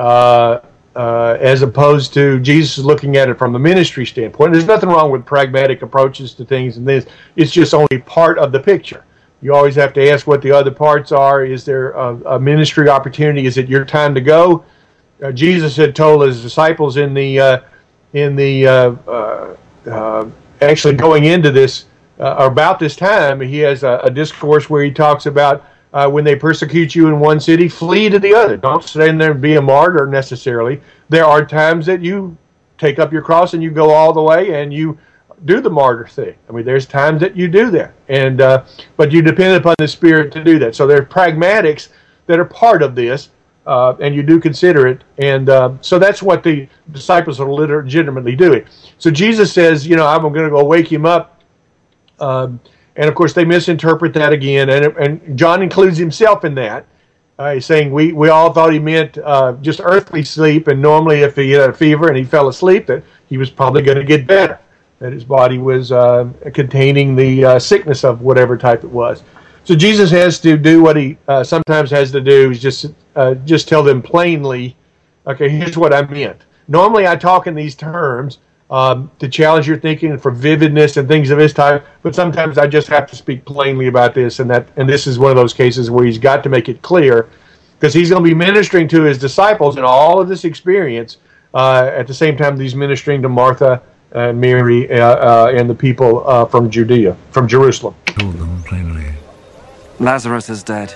as opposed to Jesus looking at it from a ministry standpoint. There's nothing wrong with pragmatic approaches to things, and this it's just only part of the picture. You always have to ask what the other parts are. Is there a ministry opportunity? Is it your time to go? Jesus had told his disciples in the in the actually going into this or about this time, he has a discourse where he talks about when they persecute you in one city, flee to the other. Don't stand there and be a martyr necessarily. There are times that you take up your cross and you go all the way and you do the martyr thing. I mean, there's times that you do that, and but you depend upon the Spirit to do that. So there's pragmatics that are part of this, and you do consider it. And so that's what the disciples are legitimately doing. So Jesus says, you know, I'm going to go wake him up. And of course, they misinterpret that again. And John includes himself in that. He's saying we all thought he meant just earthly sleep. And normally if he had a fever and he fell asleep, that he was probably going to get better, that his body was containing the sickness of whatever type it was. So Jesus has to do what he sometimes has to do, is just tell them plainly, okay, here's what I meant. Normally I talk in these terms to challenge your thinking for vividness and things of this type, but sometimes I just have to speak plainly about this, and this is one of those cases where he's got to make it clear, because he's going to be ministering to his disciples in all of this experience at the same time that he's ministering to Martha and Mary and the people from Judea, from Jerusalem. Told them plainly. Lazarus is dead.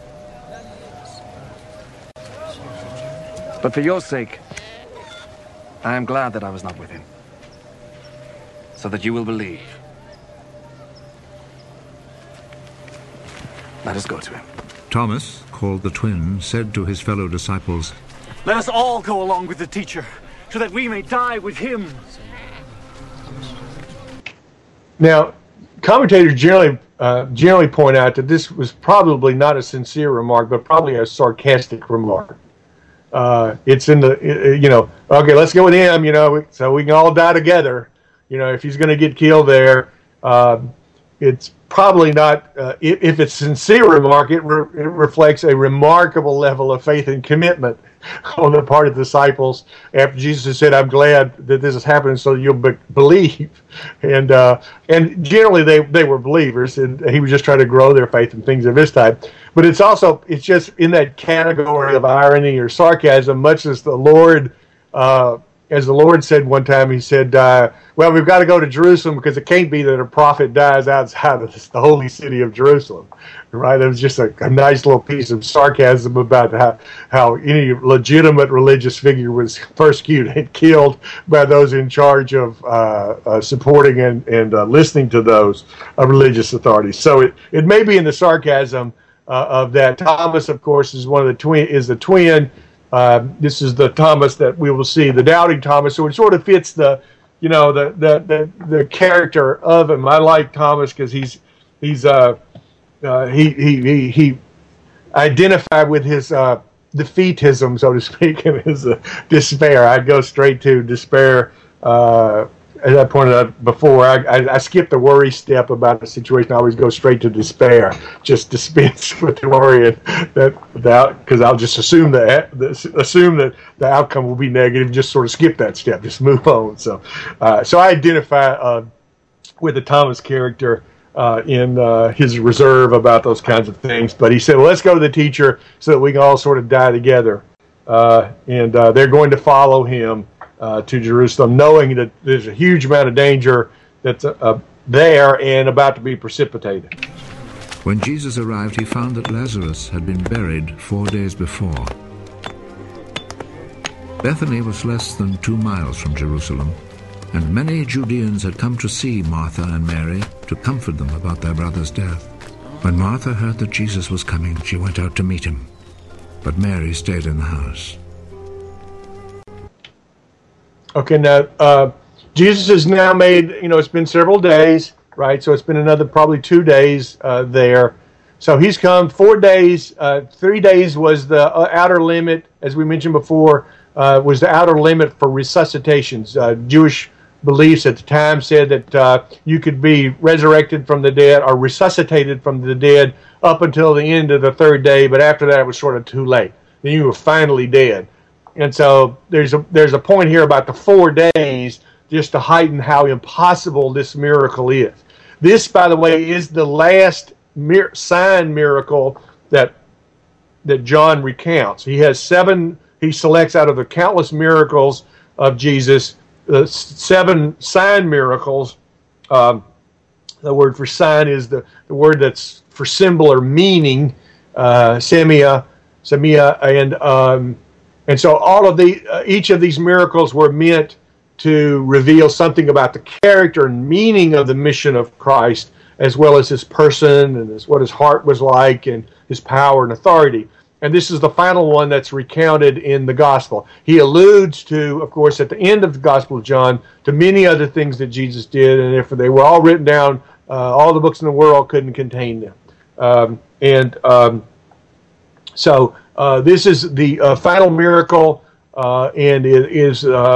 But for your sake, I am glad that I was not with him, so that you will believe. Let us go to him. Thomas, called the twin, said to his fellow disciples, Let us all go along with the teacher, so that we may die with him. Now, commentators generally point out that this was probably not a sincere remark, but probably a sarcastic remark. It's in the, okay, let's go with him, so we can all die together. If he's going to get killed there, it's probably not, if it's a sincere remark, it reflects a remarkable level of faith and commitment on the part of the disciples after Jesus said, I'm glad that this is happening so you'll believe. And generally they were believers, and he was just trying to grow their faith and things of this type. But it's just in that category of irony or sarcasm, much as the Lord said one time. He said, well, we've got to go to Jerusalem because it can't be that a prophet dies outside of the holy city of Jerusalem. Right? It was just a nice little piece of sarcasm about how any legitimate religious figure was persecuted and killed by those in charge of supporting and listening to those religious authorities. So it may be in the sarcasm of that. Thomas, of course, is the twin. This is the Thomas that we will see, the doubting Thomas. So it sort of fits the character of him. I like Thomas because he identified with his defeatism, so to speak, and his despair. I'd go straight to despair. As I pointed out before, I skip the worry step about the situation. I always go straight to despair. Just dispense with the worry, because I'll just assume that the outcome will be negative. Just sort of skip that step. Just move on. So I identify with the Thomas character in his reserve about those kinds of things. But he said, well, let's go to the teacher so that we can all sort of die together. And they're going to follow him to Jerusalem, knowing that there's a huge amount of danger that's there and about to be precipitated. When Jesus arrived, he found that Lazarus had been buried 4 days before. Bethany was less than 2 miles from Jerusalem, and many Judeans had come to see Martha and Mary to comfort them about their brother's death. When Martha heard that Jesus was coming, she went out to meet him, but Mary stayed in the house. Okay, now Jesus has now made, it's been several days, right? So it's been another probably 2 days there. So he's come 4 days. 3 days was the outer limit, as we mentioned before, was the outer limit for resuscitations. Jewish beliefs at the time said that you could be resurrected from the dead or resuscitated from the dead up until the end of the 3rd day, but after that it was sort of too late. Then you were finally dead. And so there's a point here about the 4 days just to heighten how impossible this miracle is. This, by the way, is the last sign miracle that John recounts. He has 7. He selects out of the countless miracles of Jesus the 7 sign miracles. The word for sign is the word that's for symbol or meaning, semia, and so all of each of these miracles were meant to reveal something about the character and meaning of the mission of Christ, as well as his person and what his heart was like and his power and authority. And this is the final one that's recounted in the gospel. He alludes to, of course, at the end of the Gospel of John, to many other things that Jesus did, and if they were all written down, all the books in the world couldn't contain them. So this is the final miracle, and it is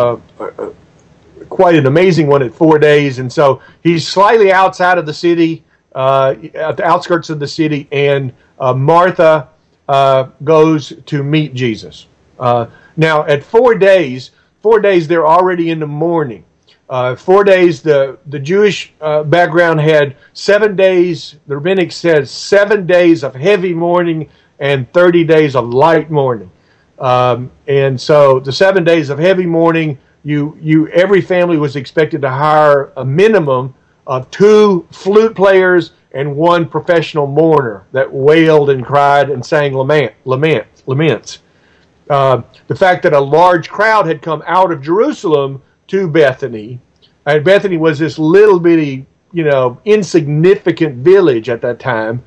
quite an amazing one at 4 days. And so he's slightly outside of the city, at the outskirts of the city, and Martha goes to meet Jesus. Now, at 4 days, they're already in the morning. 4 days, the Jewish background had 7 days, the rabbinic said 7 days of heavy mourning and 30 days of light mourning. And so the 7 days of heavy mourning, every family was expected to hire a minimum of 2 flute players and 1 professional mourner that wailed and cried and sang laments. The fact that a large crowd had come out of Jerusalem to Bethany, and Bethany was this little bitty, insignificant village at that time,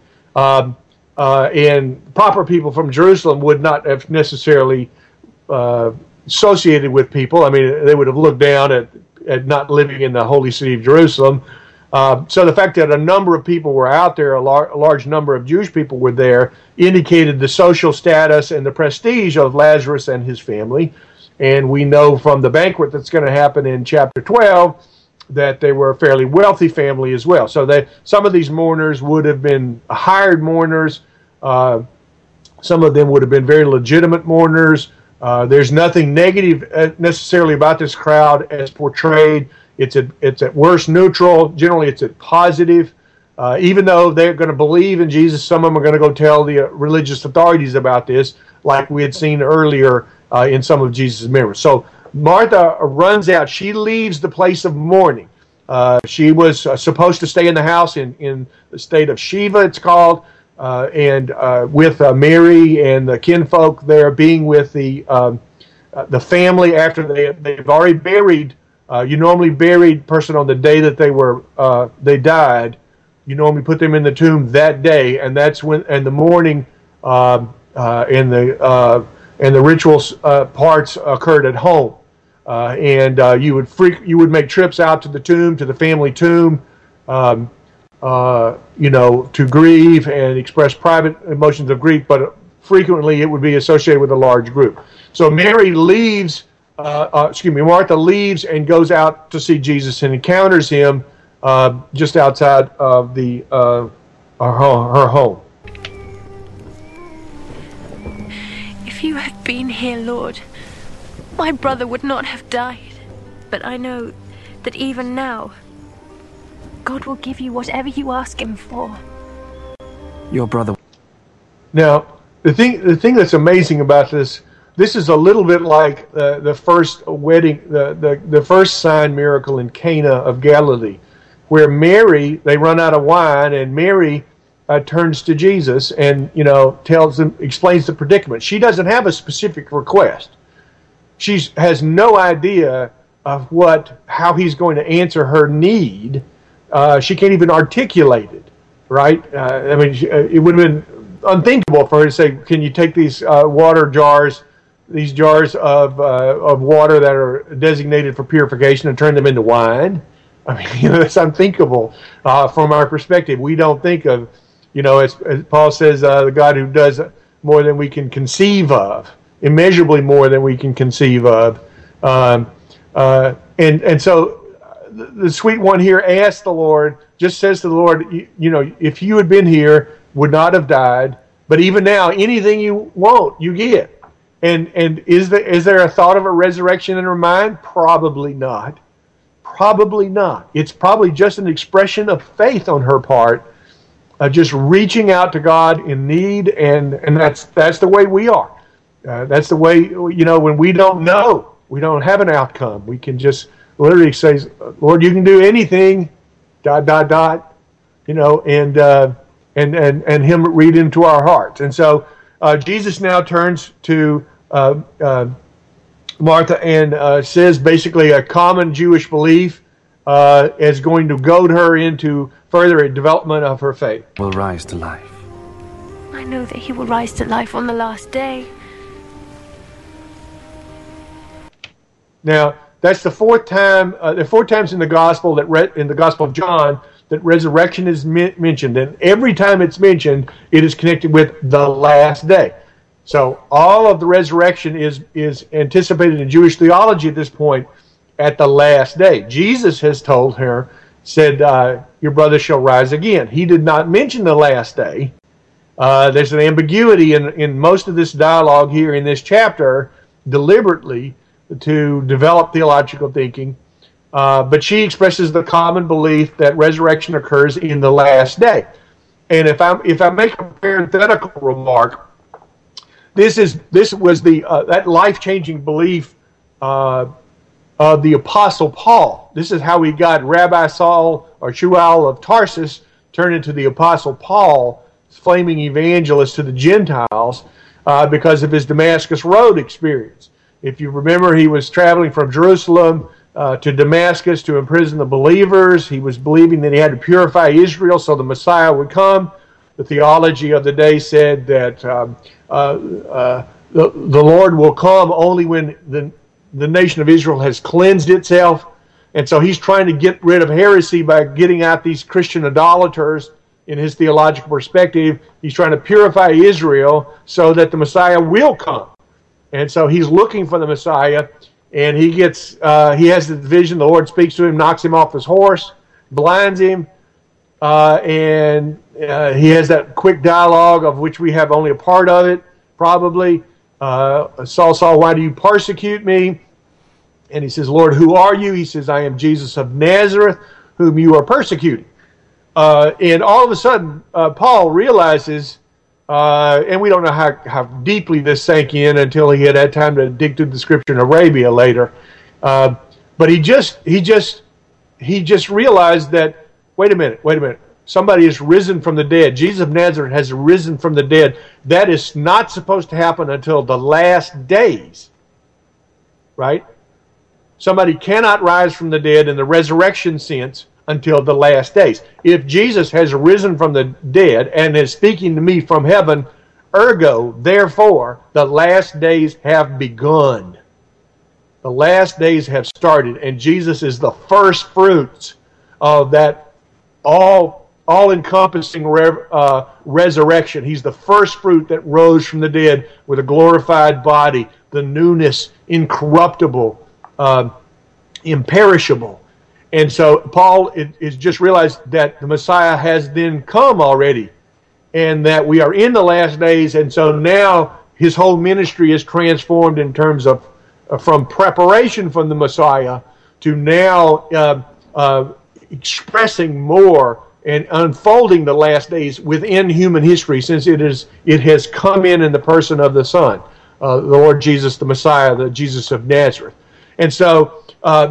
and proper people from Jerusalem would not have necessarily associated with people. I mean, they would have looked down at not living in the holy city of Jerusalem. So the fact that a number of people were out there, a large number of Jewish people were there, indicated the social status and the prestige of Lazarus and his family. And we know from the banquet that's going to happen in chapter 12 that they were a fairly wealthy family as well. So some of these mourners would have been hired mourners. Some of them would have been very legitimate mourners. There's nothing negative necessarily about this crowd as portrayed. It's at worst neutral. Generally, it's at positive. Even though they're going to believe in Jesus, some of them are going to go tell the religious authorities about this, like we had seen earlier in some of Jesus' miracles. So Martha runs out. She leaves the place of mourning. She was supposed to stay in the house in the state of Shiva, it's called, and with Mary and the kinfolk there, being with the family after they've already buried. You normally buried person on the day that they died. You normally put them in the tomb that day, and that's when, and the mourning and the ritual parts occurred at home. You would make trips out to the tomb, to the family tomb, to grieve and express private emotions of grief, but frequently it would be associated with a large group. So Martha leaves and goes out to see Jesus and encounters him just outside of her home. If you had been here, Lord, my brother would not have died. But I know that even now, God will give you whatever you ask him for. Your brother. Now, the thing that's amazing about this is a little bit like the first wedding, the first sign miracle in Cana of Galilee, where Mary, they run out of wine, and Mary turns to Jesus and explains the predicament. She doesn't have a specific request. She has no idea of how he's going to answer her need. She can't even articulate it, right? It would have been unthinkable for her to say, "Can you take these water jars?" These jars of water that are designated for purification and turn them into wine. That's unthinkable from our perspective. We don't think of, as Paul says, the God who does more than we can conceive of, immeasurably more than we can conceive of. And so the sweet one here asks the Lord, just says to the Lord, if you had been here, would not have died. But even now, anything you want, you get. And is there a thought of a resurrection in her mind? Probably not. Probably not. It's probably just an expression of faith on her part, just reaching out to God in need, and that's the way we are. That's the way, when we don't know, we don't have an outcome. We can just literally says, Lord, you can do anything, ... and him read into our hearts. And so Jesus now turns to Martha and says basically a common Jewish belief is going to goad her into further development of her faith. Will rise to life. I know that he will rise to life on the last day. Now, that's the fourth time. There are 4 times in the gospel in the Gospel of John that resurrection is mentioned, and every time it's mentioned, it is connected with the last day. So all of the resurrection is anticipated in Jewish theology at this point at the last day. Jesus has told her, said, your brother shall rise again. He did not mention the last day. There's an ambiguity in most of this dialogue here in this chapter, deliberately to develop theological thinking. But she expresses the common belief that resurrection occurs in the last day. And if I make a parenthetical remark, this was that life-changing belief of the Apostle Paul. This is how he got Rabbi Saul or Shaul of Tarsus turned into the Apostle Paul, flaming evangelist to the Gentiles, because of his Damascus Road experience. If you remember, he was traveling from Jerusalem to Damascus to imprison the believers. He was believing that he had to purify Israel so the Messiah would come. The theology of the day said that the Lord will come only when the nation of Israel has cleansed itself. And so he's trying to get rid of heresy by getting out these Christian idolaters. In his theological perspective, he's trying to purify Israel so that the Messiah will come. And so he's looking for the Messiah, and he has the vision. The Lord speaks to him, knocks him off his horse, blinds him, and he has that quick dialogue of which we have only a part of it, probably. Saul, Saul, why do you persecute me? And he says, Lord, who are you? He says, I am Jesus of Nazareth, whom you are persecuting. And all of a sudden, Paul realizes, and we don't know how deeply this sank in until he had time to dig through the scripture in Arabia later. But he just realized that, wait a minute. Somebody has risen from the dead. Jesus of Nazareth has risen from the dead. That is not supposed to happen until the last days. Right? Somebody cannot rise from the dead in the resurrection sense until the last days. If Jesus has risen from the dead and is speaking to me from heaven, ergo, therefore, the last days have begun. The last days have started, and Jesus is the first fruits of that all-encompassing resurrection. He's the first fruit that rose from the dead with a glorified body, the newness, incorruptible, imperishable. And so Paul is just realized that the Messiah has then come already, and that we are in the last days. And so now his whole ministry is transformed in terms of from preparation from the Messiah to now expressing more and unfolding the last days within human history, since it has come in the person of the Son, the Lord Jesus, the Messiah, the Jesus of Nazareth. And so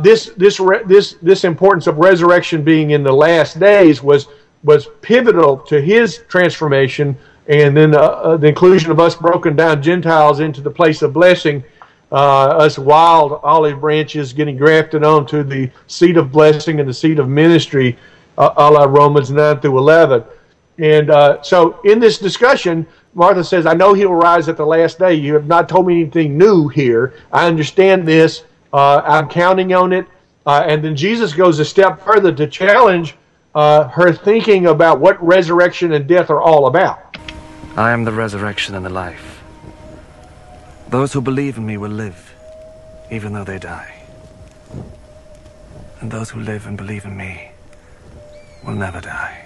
this importance of resurrection being in the last days was pivotal to his transformation, and then the inclusion of us broken down Gentiles into the place of blessing, us wild olive branches getting grafted onto the seat of blessing and the seat of ministry, a la Romans 9 through 11. And so in this discussion, Martha says, I know he'll rise at the last day. You have not told me anything new here. I understand this. I'm counting on it. And then Jesus goes a step further to challenge her thinking about what resurrection and death are all about. I am the resurrection and the life. Those who believe in me will live, even though they die. And those who live and believe in me will never die.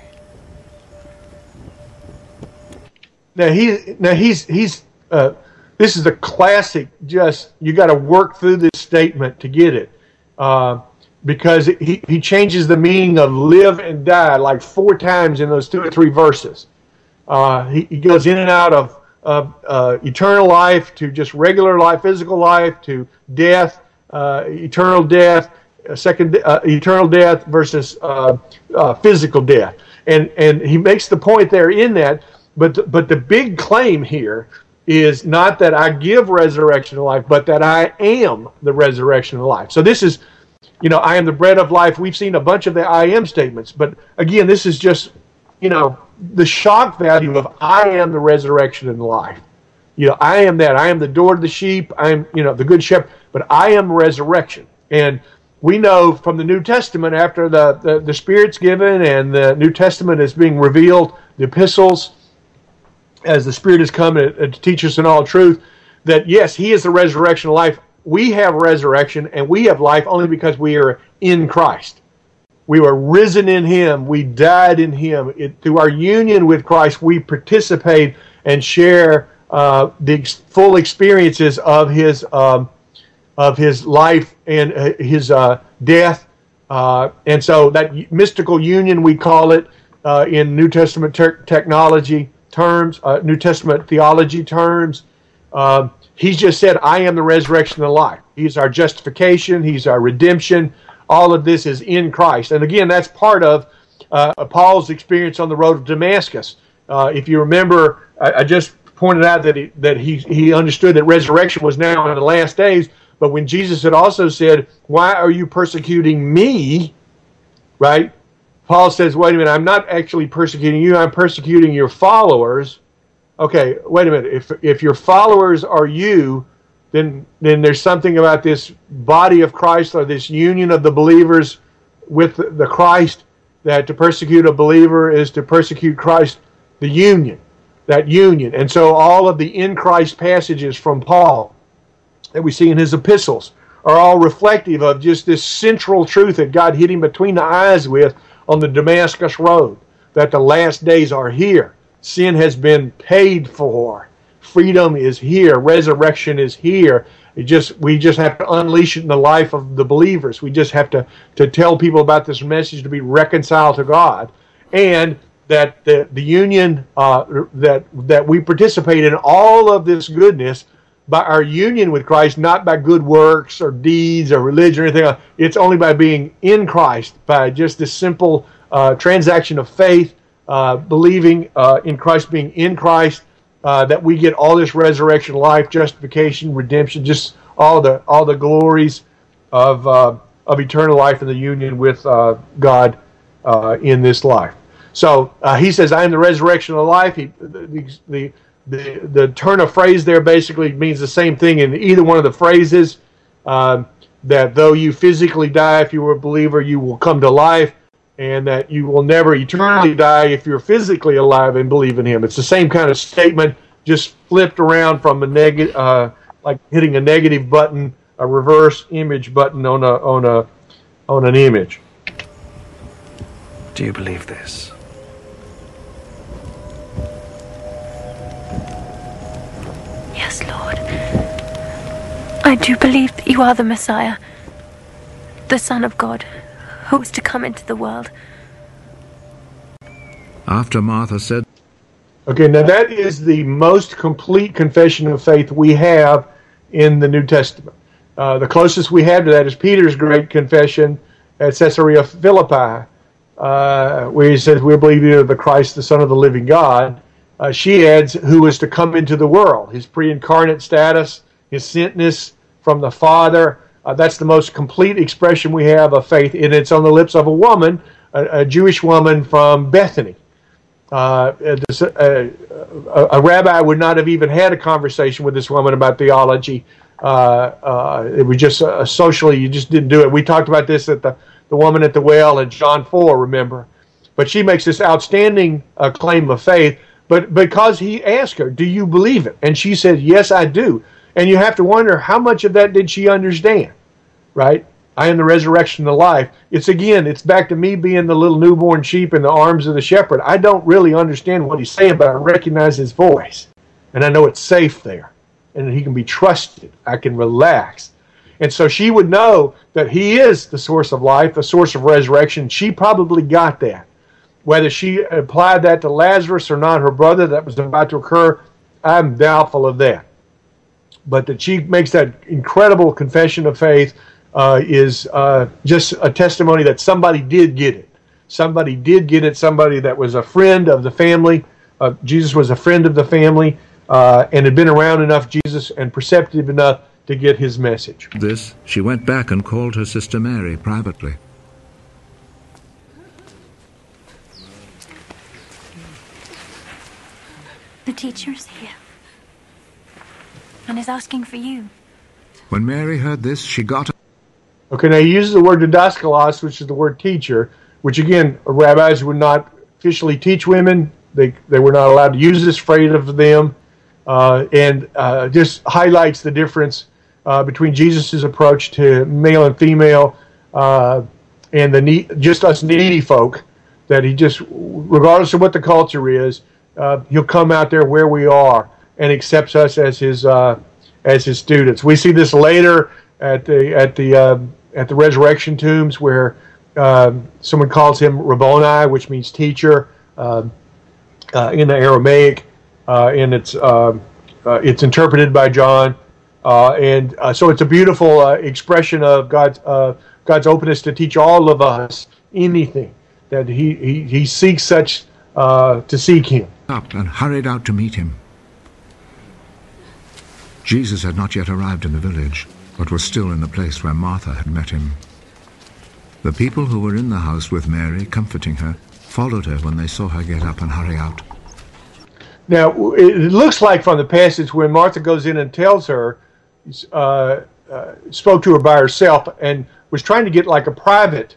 Now he's this is a classic. Just you got to work through this statement to get it, because he changes the meaning of live and die like 4 times in those 2 or 3 verses. He goes in and out of eternal life to just regular life, physical life, to death, eternal death, eternal death versus physical death, and he makes the point there in that. But the big claim here is not that I give resurrection of life, but that I am the resurrection of life. So this is, I am the bread of life. We've seen a bunch of the I am statements, but again, this is just, the shock value of I am the resurrection and life. I am that. I am the door to the sheep. I am, the good shepherd, but I am resurrection. And we know from the New Testament, after the Spirit's given and the New Testament is being revealed, the epistles, as the Spirit has come to teach us in all truth, that yes, He is the resurrection of life. We have resurrection and we have life only because we are in Christ. We were risen in Him. We died in Him. Through our union with Christ, we participate and share the full experiences of His life and His death. And so that mystical union, we call it in New Testament technology terms, New Testament theology terms. He's just said, I am the resurrection and the life. He's our justification. He's our redemption. All of this is in Christ. And again, that's part of Paul's experience on the road to Damascus. If you remember, I just pointed out that he understood that resurrection was now in the last days. But when Jesus had also said, why are you persecuting me? Right? Paul says, wait a minute, I'm not actually persecuting you, I'm persecuting your followers. Okay, wait a minute, if your followers are you, then there's something about this body of Christ or this union of the believers with the Christ, that to persecute a believer is to persecute Christ, the union, that union. And so all of the in Christ passages from Paul that we see in his epistles are all reflective of just this central truth that God hit him between the eyes with on the Damascus Road, that the last days are here. Sin has been paid for. Freedom is here. Resurrection is here. We just have to unleash it in the life of the believers. We just have to tell people about this message to be reconciled to God, and that the union that we participate in all of this goodness by our union with Christ, not by good works or deeds or religion or anything else. It's only by being in Christ, by just this simple transaction of faith, believing in Christ, being in Christ, that we get all this resurrection life, justification, redemption, just all the glories of eternal life and the union with God in this life. So he says, I am the resurrection of life. The turn of phrase there basically means the same thing in either one of the phrases, that though you physically die, if you were a believer, you will come to life, and that you will never eternally die if you're physically alive and believe in Him. It's the same kind of statement, just flipped around from a negative, like hitting a negative button, a reverse image button on an image. Do you believe this? Yes, Lord. I do believe that you are the Messiah, the Son of God, who was to come into the world. After Martha said, Okay, now that is the most complete confession of faith we have in the New Testament. The closest we have to that is Peter's great confession at Caesarea Philippi, where he says, we believe you are the Christ, the Son of the living God. She adds, who is to come into the world, his pre-incarnate status, his sentness from the Father. That's the most complete expression we have of faith, and it's on the lips of a woman, a Jewish woman from Bethany. A rabbi would not have even had a conversation with this woman about theology. It was just socially, you just didn't do it. We talked about this at the woman at the well in John 4, remember? But she makes this outstanding claim of faith, but because he asked her, do you believe it? And she said, yes, I do. And you have to wonder, how much of that did she understand, right? I am the resurrection and the life. It's back to me being the little newborn sheep in the arms of the shepherd. I don't really understand what he's saying, but I recognize his voice. And I know it's safe there. And he can be trusted. I can relax. And so she would know that he is the source of life, the source of resurrection. She probably got that. Whether she applied that to Lazarus or not, her brother, that was about to occur, I'm doubtful of that. But that she makes that incredible confession of faith is just a testimony that somebody did get it. Somebody did get it. Somebody that was a friend of the family. Jesus was a friend of the family and had been around enough, Jesus, and perceptive enough to get his message. This, she went back and called her sister Mary privately. The teacher's here and is asking for you. When Mary heard this, she got up. Okay, now he uses the word didaskalos, which is the word teacher, which again, rabbis would not officially teach women. They were not allowed to use this phrase of them, and just highlights the difference between Jesus' approach to male and female, and just us needy folk, that he just, regardless of what the culture is, he'll come out there where we are and accepts us as his students. We see this later at the resurrection tombs, where someone calls him Rabboni, which means teacher, in the Aramaic, and it's interpreted by John, and so it's a beautiful expression of God's openness to teach all of us anything, that he seeks such to seek him. Up and hurried out to meet him. Jesus had not yet arrived in the village, but was still in the place where Martha had met him. The people who were in the house with Mary, comforting her, followed her when they saw her get up and hurry out. Now, it looks like from the passage when Martha goes in and tells her, spoke to her by herself and was trying to get like a private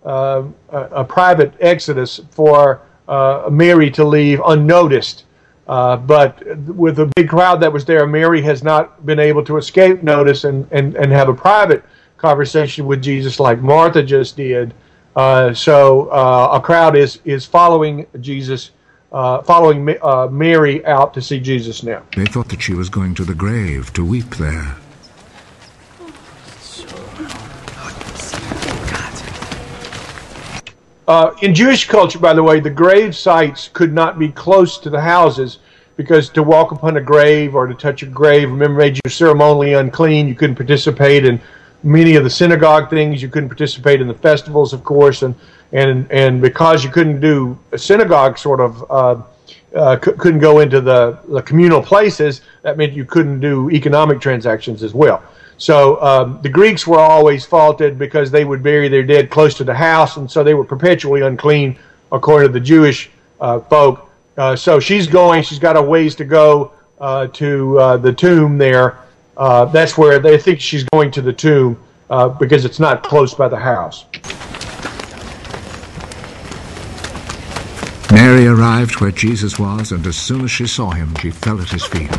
exodus for Mary to leave unnoticed. But with the big crowd that was there, Mary has not been able to escape notice and have a private conversation with Jesus like Martha just did. So a crowd is following Jesus, following Mary out to see Jesus now. They thought that she was going to the grave to weep there. In Jewish culture, by the way, the grave sites could not be close to the houses, because to walk upon a grave or to touch a grave, remember, made you ceremonially unclean. You couldn't participate in many of the synagogue things. You couldn't participate in the festivals, of course, and because you couldn't do a synagogue sort of, couldn't go into the communal places, that meant you couldn't do economic transactions as well. So the Greeks were always faulted because they would bury their dead close to the house, and so they were perpetually unclean according to the Jewish folk. So she's got a ways to go to the tomb there. That's where they think she's going, to the tomb, because it's not close by the house. Mary arrived where Jesus was, and as soon as she saw him, she fell at his feet.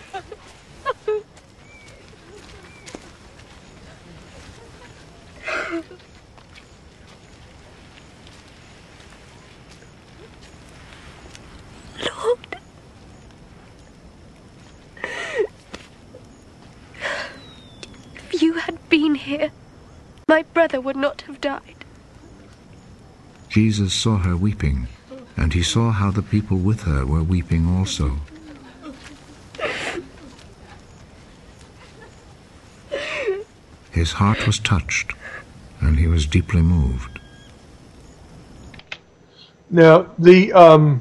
My brother would not have died. Jesus saw her weeping, and he saw how the people with her were weeping also. His heart was touched, and he was deeply moved. Now, the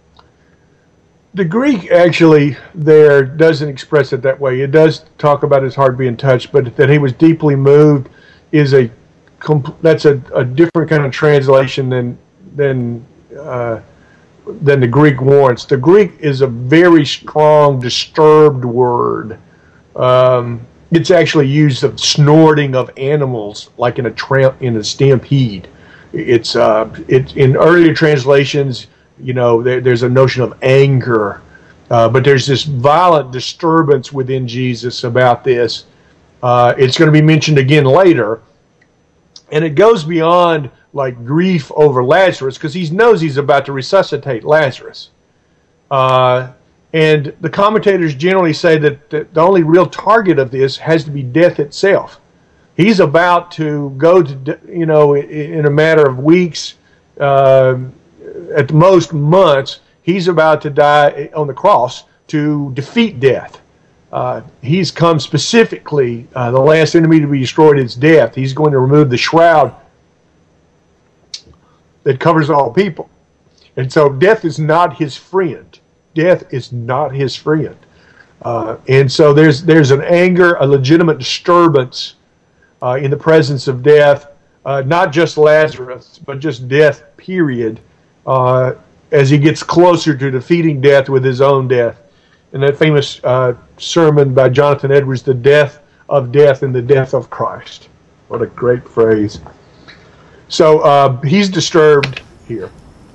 Greek actually there doesn't express it that way. It does talk about his heart being touched, but that he was deeply moved is that's a different kind of translation than the Greek warrants. The Greek is a very strong, disturbed word. It's actually used of snorting of animals, like in a stampede. It's in earlier translations, there's a notion of anger, but there's this violent disturbance within Jesus about this. It's going to be mentioned again later, and it goes beyond like grief over Lazarus, because he knows he's about to resuscitate Lazarus. And the commentators generally say that the only real target of this has to be death itself. He's about to go to, in a matter of weeks, at the most months, he's about to die on the cross to defeat death. he's come specifically, the last enemy to be destroyed is death. He's going to remove the shroud that covers all people. And so death is not his friend. Death is not his friend. And so there's an anger, a legitimate disturbance in the presence of death, not just Lazarus, but just death, period, as he gets closer to defeating death with his own death. And that famous sermon by Jonathan Edwards, The Death of Death and the Death of Christ. What a great phrase. So he's disturbed here.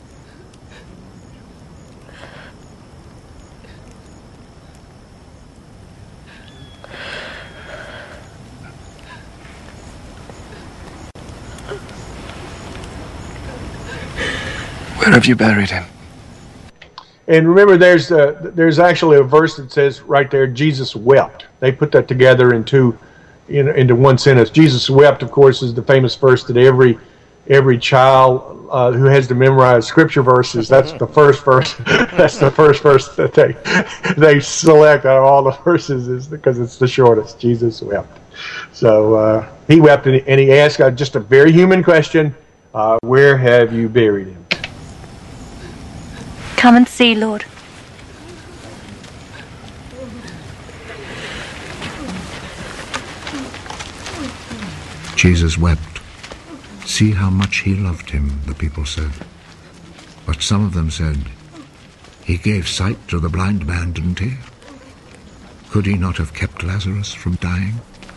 Where have you buried him? And remember, there's actually a verse that says right there, Jesus wept. They put that together into one sentence. Jesus wept, of course, is the famous verse that every child who has to memorize scripture verses, that's the first verse. That's the first verse that they select out of all the verses, is because it's the shortest. Jesus wept. So he wept, and he asked just a very human question: where have you buried him? Come and see, Lord. Jesus wept. See how much he loved him, the people said. But some of them said, he gave sight to the blind man, didn't he? Could he not have kept Lazarus from dying?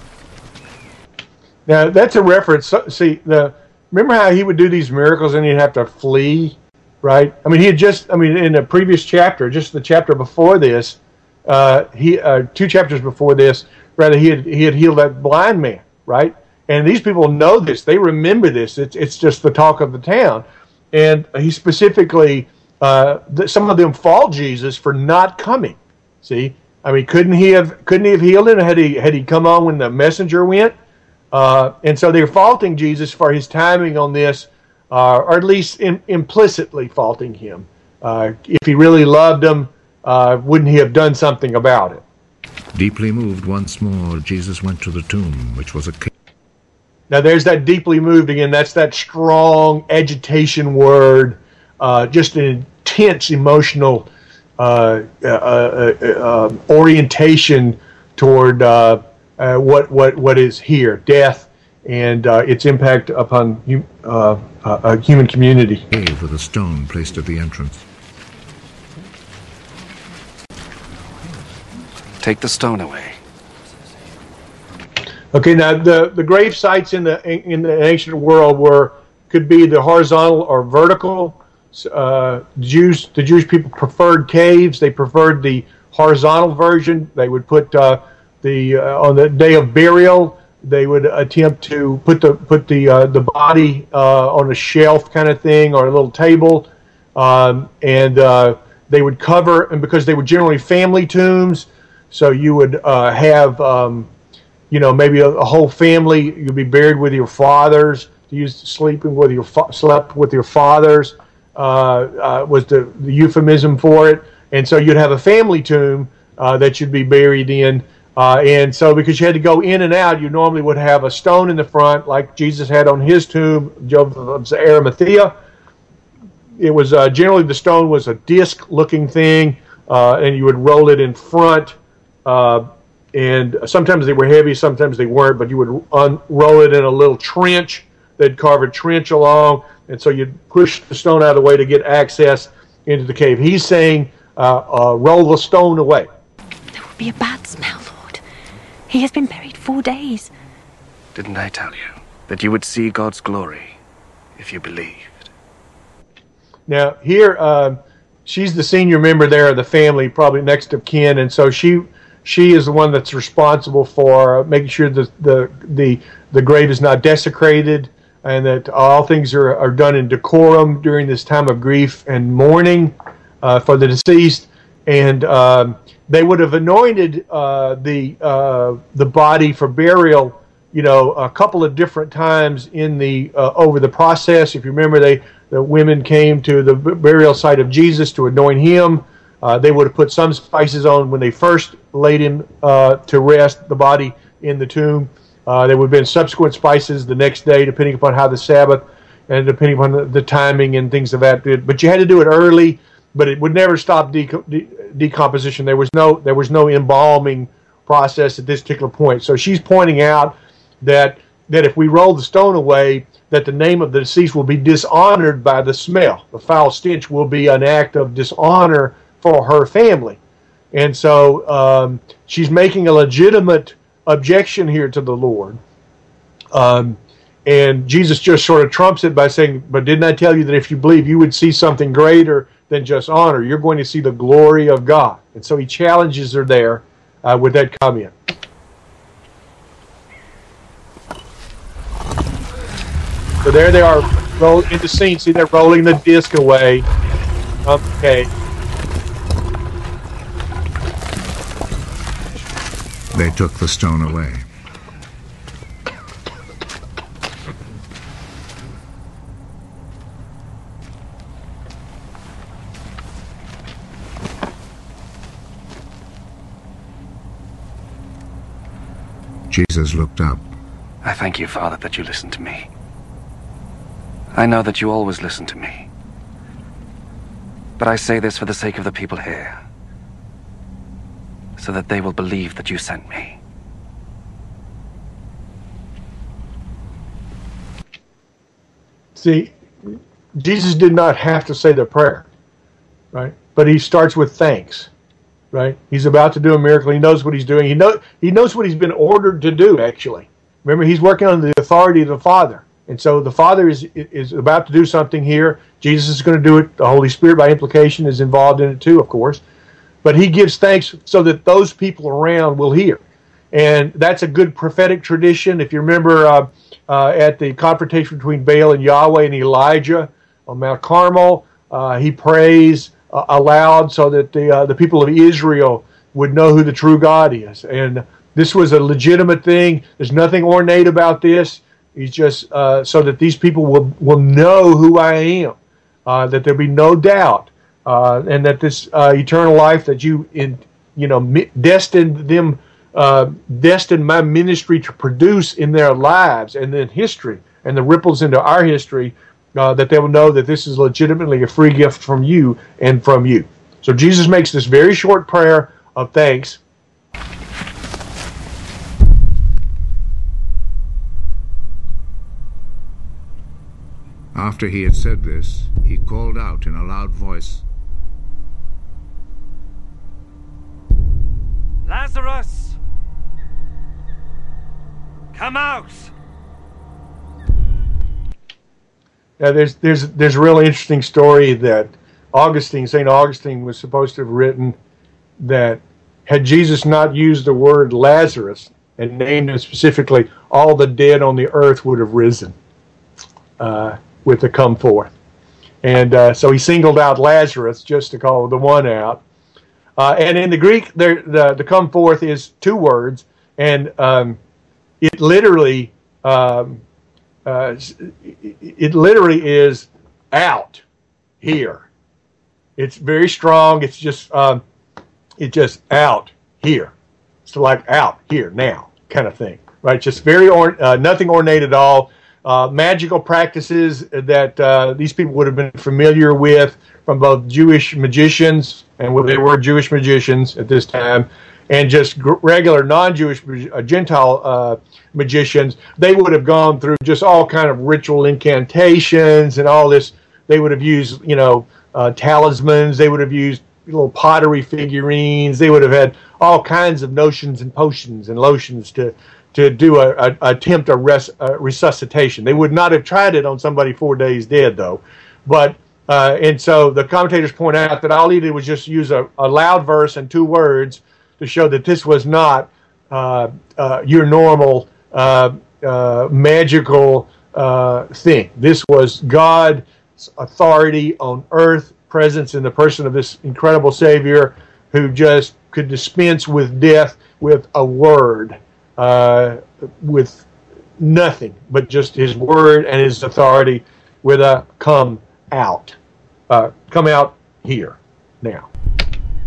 Now, that's a reference. See, remember how he would do these miracles and he'd have to flee? Right? I mean, in the previous chapter, just the chapter before this, 2 chapters before this, rather, he had healed that blind man, right? And these people know this. They remember this. It's just the talk of the town. And he specifically, some of them fault Jesus for not coming. See? I mean, couldn't he have healed him had he come on when the messenger went? And so they're faulting Jesus for his timing on this, or at least implicitly faulting him. If he really loved them, wouldn't he have done something about it? Deeply moved once more, Jesus went to the tomb, which was a cave. Now there's that deeply moved again. That's that strong agitation word, just an intense emotional orientation toward what is here, death, and its impact upon a human community. Cave with a stone placed at the entrance. Take the stone away. Okay, now the grave sites in the ancient world could be the horizontal or vertical. The Jewish people preferred caves. They preferred the horizontal version. They would put on the day of burial, they would attempt to put the body on a shelf kind of thing or a little table, and they would cover, and because they were generally family tombs, so you would have maybe a whole family. You'd be buried with your fathers. Sleeping with slept with your fathers was the euphemism for it, and so you'd have a family tomb that you'd be buried in. And so because you had to go in and out, you normally would have a stone in the front, like Jesus had on his tomb, Joseph of Arimathea. It was generally, the stone was a disc-looking thing, and you would roll it in front. And sometimes they were heavy, sometimes they weren't, but you would roll it in a little trench. They'd carve a trench along, and so you'd push the stone out of the way to get access into the cave. He's saying, roll the stone away. There will be a bad smell, Lord. He has been buried 4 days. Didn't I tell you that you would see God's glory if you believed? Now, here, she's the senior member there of the family, probably next of kin, and so she is the one that's responsible for making sure that the grave is not desecrated, and that all things are done in decorum during this time of grief and mourning for the deceased. And they would have anointed the body for burial, a couple of different times in the over the process. If you remember, the women came to the burial site of Jesus to anoint him. They would have put some spices on when they first laid him to rest, the body in the tomb. There would have been subsequent spices the next day, depending upon how the Sabbath and depending upon the timing and things of that. But you had to do it early, but it would never stop decomposition. There was no embalming process at this particular point. So she's pointing out that if we roll the stone away, that the name of the deceased will be dishonored by the smell. The foul stench will be an act of dishonor for her family. And so she's making a legitimate objection here to the Lord. And Jesus just sort of trumps it by saying, but didn't I tell you that if you believe, you would see something greater than just honor? You're going to see the glory of God. And so he challenges her there with that comment. So there they are, in the scene. See, they're rolling the disc away. Okay. They took the stone away. Jesus looked up. I thank you, Father, that you listened to me. I know that you always listen to me. But I say this for the sake of the people here, so that they will believe that you sent me. See, Jesus did not have to say the prayer, right? But he starts with thanks, right? He's about to do a miracle. He knows what he's doing. He knows what he's been ordered to do, actually. Remember, he's working under the authority of the Father. And so the Father is about to do something here. Jesus is going to do it. The Holy Spirit, by implication, is involved in it too, of course. But he gives thanks so that those people around will hear. And that's a good prophetic tradition. If you remember at the confrontation between Baal and Yahweh and Elijah on Mount Carmel, he prays aloud so that the people of Israel would know who the true God is. And this was a legitimate thing. There's nothing ornate about this. He's just so that these people will know who I am, that there be no doubt, and that this eternal life that destined my ministry to produce in their lives and in history and the ripples into our history, that they will know that this is legitimately a free gift from you and from you. So Jesus makes this very short prayer of thanks. After he had said this, he called out in a loud voice, Lazarus! Come out! Now, there's a really interesting story that St. Augustine was supposed to have written, that had Jesus not used the word Lazarus and named him specifically, all the dead on the earth would have risen with the come forth. And so he singled out Lazarus just to call the one out. And in the Greek, the come forth is two words, and it literally is out here. It's very strong. It's just out here. It's like out here now kind of thing, right? Just very nothing ornate at all. Magical practices that these people would have been familiar with from both Jewish magicians, and they were Jewish magicians at this time, and just regular non-Jewish Gentile magicians. They would have gone through just all kind of ritual incantations and all this. They would have used, talismans. They would have used little pottery figurines. They would have had all kinds of notions and potions and lotions to do attempt a resuscitation. They would not have tried it on somebody 4 days dead, though. But and so the commentators point out that all he did was just use a loud verse and two words to show that this was not your normal magical thing. This was God's authority on earth, presence in the person of this incredible Savior who just could dispense with death with a word. With nothing but just his word and his authority, with a come out here now.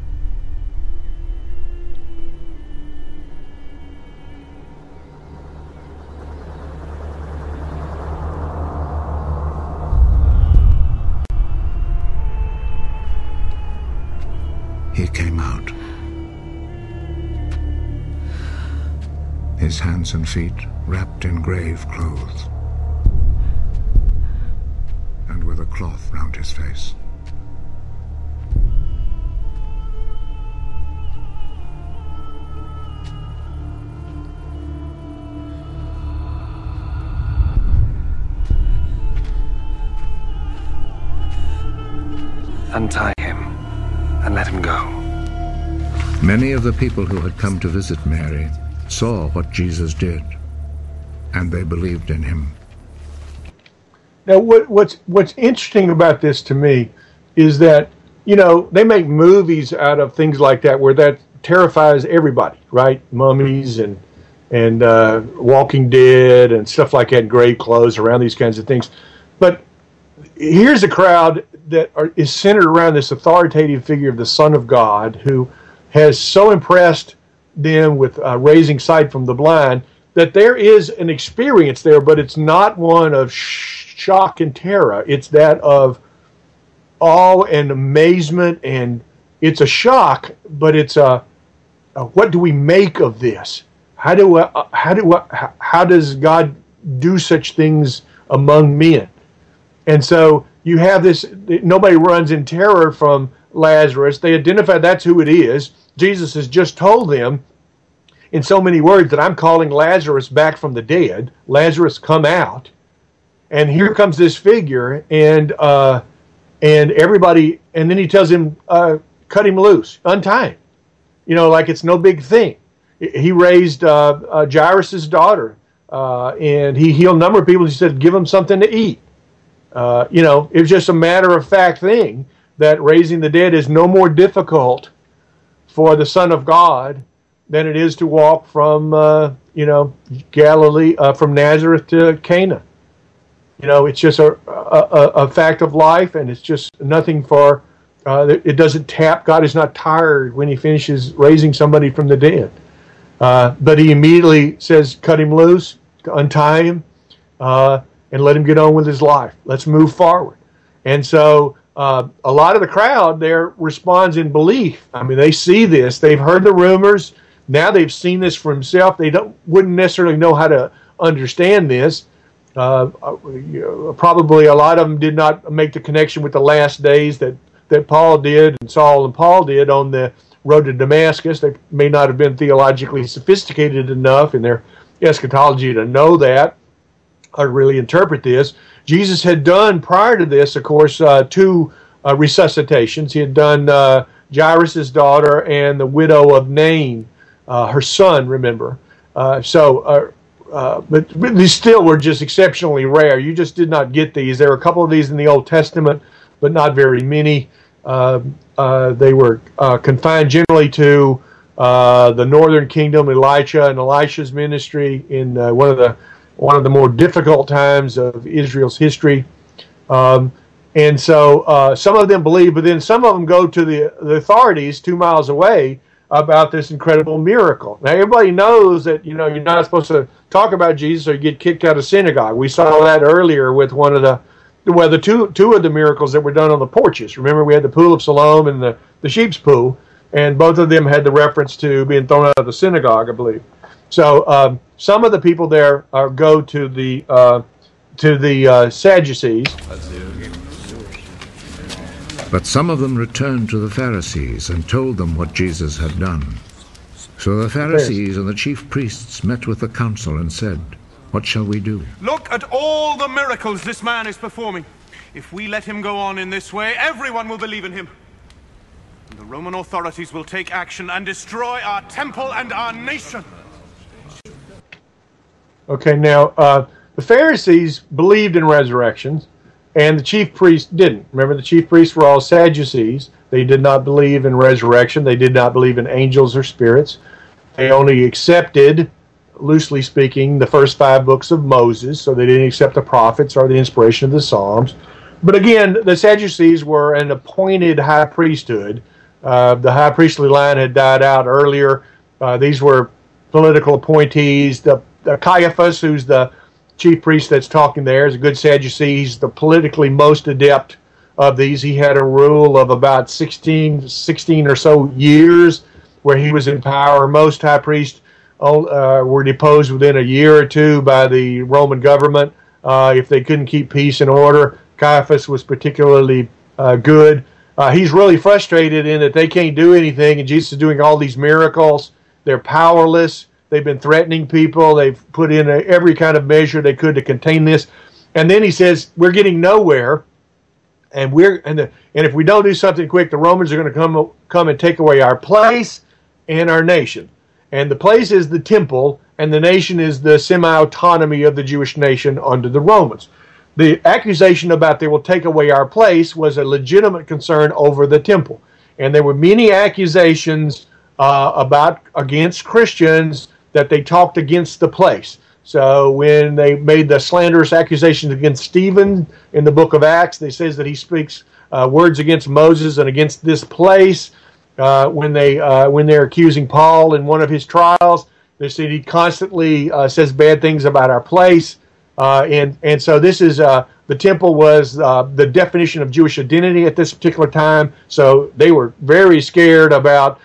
he came out. His hands and feet wrapped in grave clothes, and with a cloth round his face. Untie him and let him go. Many of the people who had come to visit Mary saw what Jesus did, and they believed in him. Now, what's interesting about this to me is that, you know, they make movies out of things like that where that terrifies everybody, right? Mummies and Walking Dead and stuff like that, grave clothes, around these kinds of things. But here's a crowd that is centered around this authoritative figure of the Son of God, who has so impressed them with raising sight from the blind that there is an experience there, but it's not one of shock and terror. It's that of awe and amazement, and it's a shock, but it's what do we make of this? How does God do such things among men? And so you have this, nobody runs in terror from Lazarus. They identify that's who it is. Jesus has just told them in so many words that I'm calling Lazarus back from the dead. Lazarus, come out. And here comes this figure, and everybody, and then he tells him, cut him loose, untie him. You know, like it's no big thing. He raised Jairus' daughter, and he healed a number of people. He said, give them something to eat. You know, it was just a matter-of-fact thing that raising the dead is no more difficult for the Son of God than it is to walk from, Galilee, from Nazareth to Cana. You know, it's just a fact of life, and it's just nothing for, it doesn't tap. God is not tired when he finishes raising somebody from the dead. But he immediately says, cut him loose, untie him, and let him get on with his life. Let's move forward. And so a lot of the crowd there responds in belief. I mean, they see this. They've heard the rumors. Now they've seen this for themselves. They wouldn't necessarily know how to understand this. Probably a lot of them did not make the connection with the last days that Paul did and Saul and Paul did on the road to Damascus. They may not have been theologically sophisticated enough in their eschatology to know that or really interpret this. Jesus had done prior to this, of course, two resuscitations. He had done Jairus' daughter and the widow of Nain, her son, remember. But these still were just exceptionally rare. You just did not get these. There were a couple of these in the Old Testament, but not very many. They were confined generally to the northern kingdom, Elijah and Elisha's ministry in one of the more difficult times of Israel's history. And so some of them believe, but then some of them go to the authorities 2 miles away about this incredible miracle. Now, everybody knows that, you're not supposed to talk about Jesus or you get kicked out of synagogue. We saw that earlier with one of the two of the miracles that were done on the porches. Remember, we had the Pool of Siloam and the sheep's pool, and both of them had the reference to being thrown out of the synagogue, I believe. So some of the people there go to the Sadducees. But some of them returned to the Pharisees and told them what Jesus had done. So the Pharisees and the chief priests met with the council and said, "What shall we do?" Look at all the miracles this man is performing. If we let him go on in this way, everyone will believe in him. And the Roman authorities will take action and destroy our temple and our nation. Okay, now, the Pharisees believed in resurrections, and the chief priests didn't. Remember, the chief priests were all Sadducees. They did not believe in resurrection. They did not believe in angels or spirits. They only accepted, loosely speaking, the first 5 books of Moses, so they didn't accept the prophets or the inspiration of the Psalms. But again, the Sadducees were an appointed high priesthood. The high priestly line had died out earlier. These were political appointees. The Caiaphas, who's the chief priest that's talking there, is a good Sadducee. He's the politically most adept of these. He had a rule of about 16 or so years where he was in power. Most high priests were deposed within a year or two by the Roman government if they couldn't keep peace and order. Caiaphas was particularly good. He's really frustrated in that they can't do anything, and Jesus is doing all these miracles. They're powerless. They've been threatening people. They've put in every kind of measure they could to contain this. And then he says, we're getting nowhere, and if we don't do something quick, the Romans are going to come and take away our place and our nation. And the place is the temple, and the nation is the semi-autonomy of the Jewish nation under the Romans. The accusation about they will take away our place was a legitimate concern over the temple. And there were many accusations against Christians that they talked against the place. So when they made the slanderous accusations against Stephen in the book of Acts, they says that he speaks words against Moses and against this place. When they're accusing Paul in one of his trials, they said he constantly says bad things about our place. And so this is the temple was the definition of Jewish identity at this particular time. So they were very scared about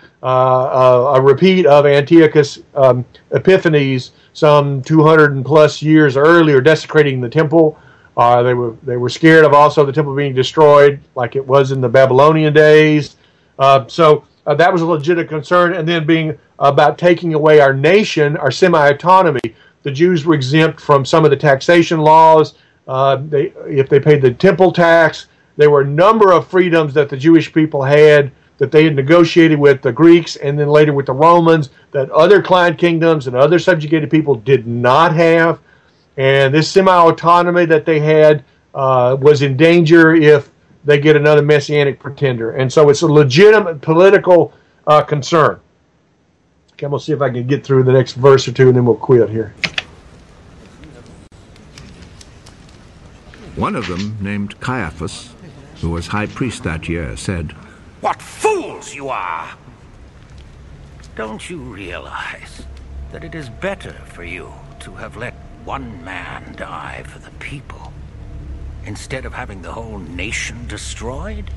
a repeat of Antiochus Epiphanes some 200 and plus years earlier, desecrating the temple. They were scared of also the temple being destroyed, like it was in the Babylonian days. So that was a legitimate concern. And then being about taking away our nation, our semi-autonomy. The Jews were exempt from some of the taxation laws. If they paid the temple tax, there were a number of freedoms that the Jewish people had that they had negotiated with the Greeks and then later with the Romans that other client kingdoms and other subjugated people did not have. And this semi-autonomy that they had was in danger if they get another messianic pretender. And so it's a legitimate political concern. Okay, I'm going to see if I can get through the next verse or two and then we'll quit here. One of them, named Caiaphas, who was high priest that year, said, "What fools you are! Don't you realize that it is better for you to have let one man die for the people instead of having the whole nation destroyed?"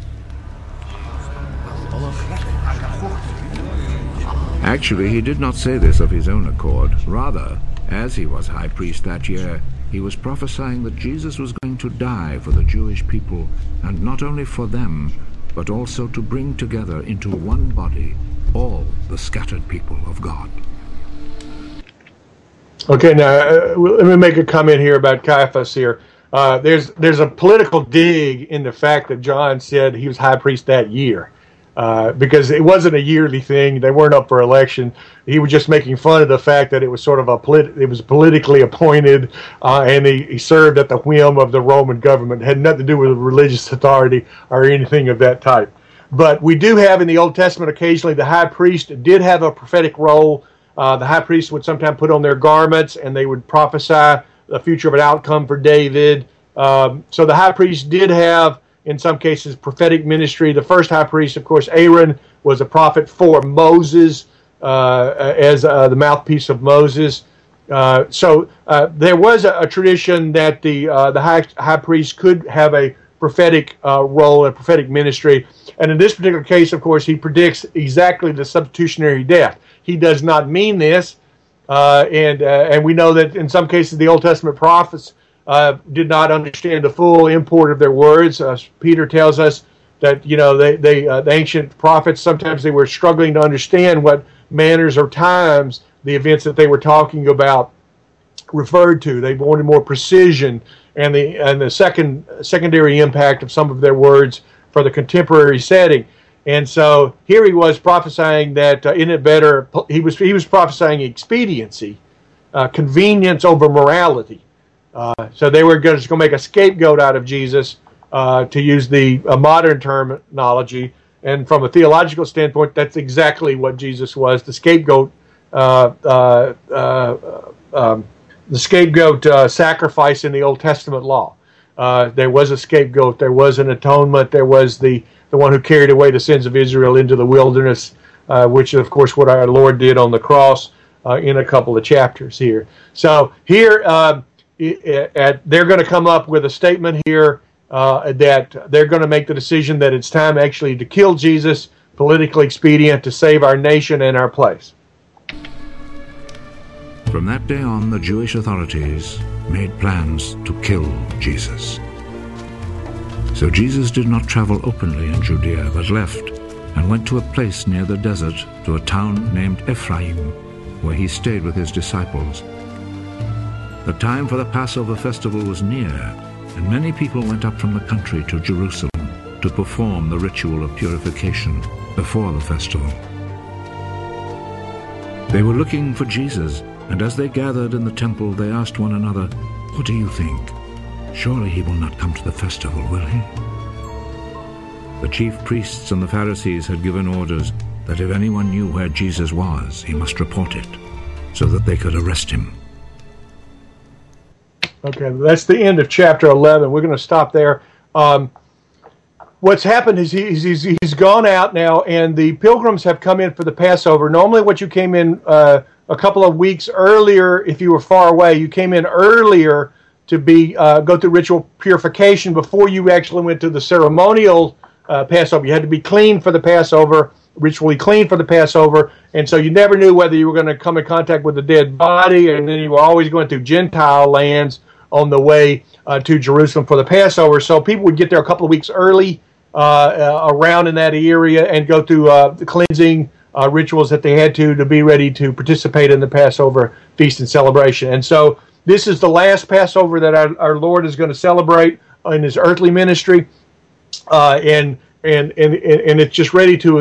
Actually, he did not say this of his own accord. Rather, as he was high priest that year, he was prophesying that Jesus was going to die for the Jewish people, and not only for them, but also to bring together into one body all the scattered people of God. Okay, now let me make a comment here about Caiaphas here. There's a political dig in the fact that John said he was high priest that year. Because it wasn't a yearly thing. They weren't up for election. He was just making fun of the fact that it was sort of it was politically appointed, and he served at the whim of the Roman government. It had nothing to do with religious authority or anything of that type. But we do have in the Old Testament occasionally the high priest did have a prophetic role. The high priest would sometimes put on their garments and they would prophesy the future of an outcome for David. So the high priest did have, in some cases, prophetic ministry. The first high priest, of course, Aaron, was a prophet for Moses as the mouthpiece of Moses. So there was a tradition that the high priest could have a prophetic role, a prophetic ministry. And in this particular case, of course, he predicts exactly the substitutionary death. He does not mean this, and we know that in some cases the Old Testament prophets did not understand the full import of their words. Peter tells us that the ancient prophets, sometimes they were struggling to understand what manners or times the events that they were talking about referred to. They wanted more precision and the secondary impact of some of their words for the contemporary setting. And so here he was prophesying that isn't it better? He was prophesying expediency, convenience over morality. So they were just going to make a scapegoat out of Jesus, to use the modern terminology. And from a theological standpoint, that's exactly what Jesus was, the scapegoat, sacrifice in the Old Testament law. There was a scapegoat, there was an atonement, there was the one who carried away the sins of Israel into the wilderness, which is, of course, what our Lord did on the cross in a couple of chapters here. So here, they're going to come up with a statement here that they're going to make the decision that it's time actually to kill Jesus, politically expedient to save our nation and our place. From that day on, the Jewish authorities made plans to kill Jesus. So Jesus did not travel openly in Judea, but left and went to a place near the desert, to a town named Ephraim, where he stayed with his disciples. The time for the Passover festival was near, and many people went up from the country to Jerusalem to perform the ritual of purification before the festival. They were looking for Jesus, and as they gathered in the temple, they asked one another, "What do you think? Surely he will not come to the festival, will he?" The chief priests and the Pharisees had given orders that if anyone knew where Jesus was, he must report it, so that they could arrest him. Okay, that's the end of chapter 11. We're going to stop there. What's happened is he's gone out now, and the pilgrims have come in for the Passover. Normally what you came in a couple of weeks earlier, if you were far away, you came in earlier to go through ritual purification before you actually went to the ceremonial Passover. You had to be clean for the Passover, ritually clean for the Passover, and so you never knew whether you were going to come in contact with a dead body, and then you were always going through Gentile lands on the way to Jerusalem for the Passover. So people would get there a couple of weeks early around in that area and go through the cleansing rituals that they had to be ready to participate in the Passover feast and celebration. And so this is the last Passover that our Lord is going to celebrate in his earthly ministry. And it's just ready to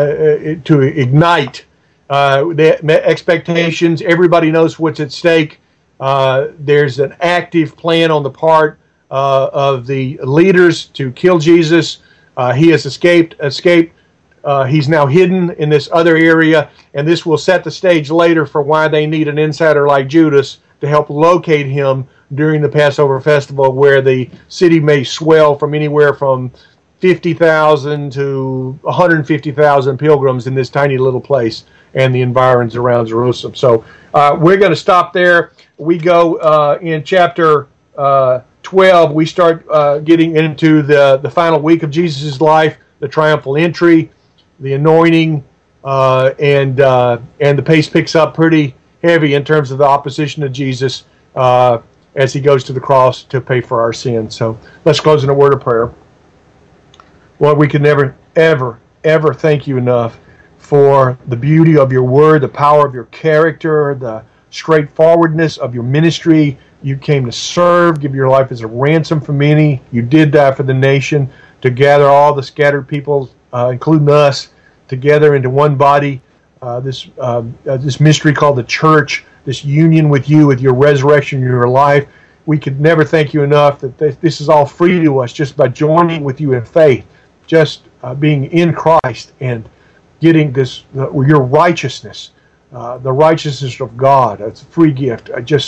ignite the expectations. Everybody knows what's at stake. There's an active plan on the part of the leaders to kill Jesus. He has escaped. He's now hidden in this other area, and this will set the stage later for why they need an insider like Judas to help locate him during the Passover festival, where the city may swell from anywhere from 50,000 to 150,000 pilgrims in this tiny little place and the environs around Jerusalem. So we're going to stop there. We go in chapter 12. We start getting into the final week of Jesus' life, the triumphal entry, the anointing, and the pace picks up pretty heavy in terms of the opposition to Jesus as he goes to the cross to pay for our sins. So let's close in a word of prayer. Lord, we can never, ever, ever thank you enough for the beauty of your word, the power of your character, the straightforwardness of your ministry. You came to serve, give your life as a ransom for many. You did die for the nation to gather all the scattered people, including us, together into one body. This mystery called the church, this union with you, with your resurrection, your life. We could never thank you enough that this is all free to us just by joining with you in faith, just being in Christ and getting this your righteousness, the righteousness of God. It's a free gift.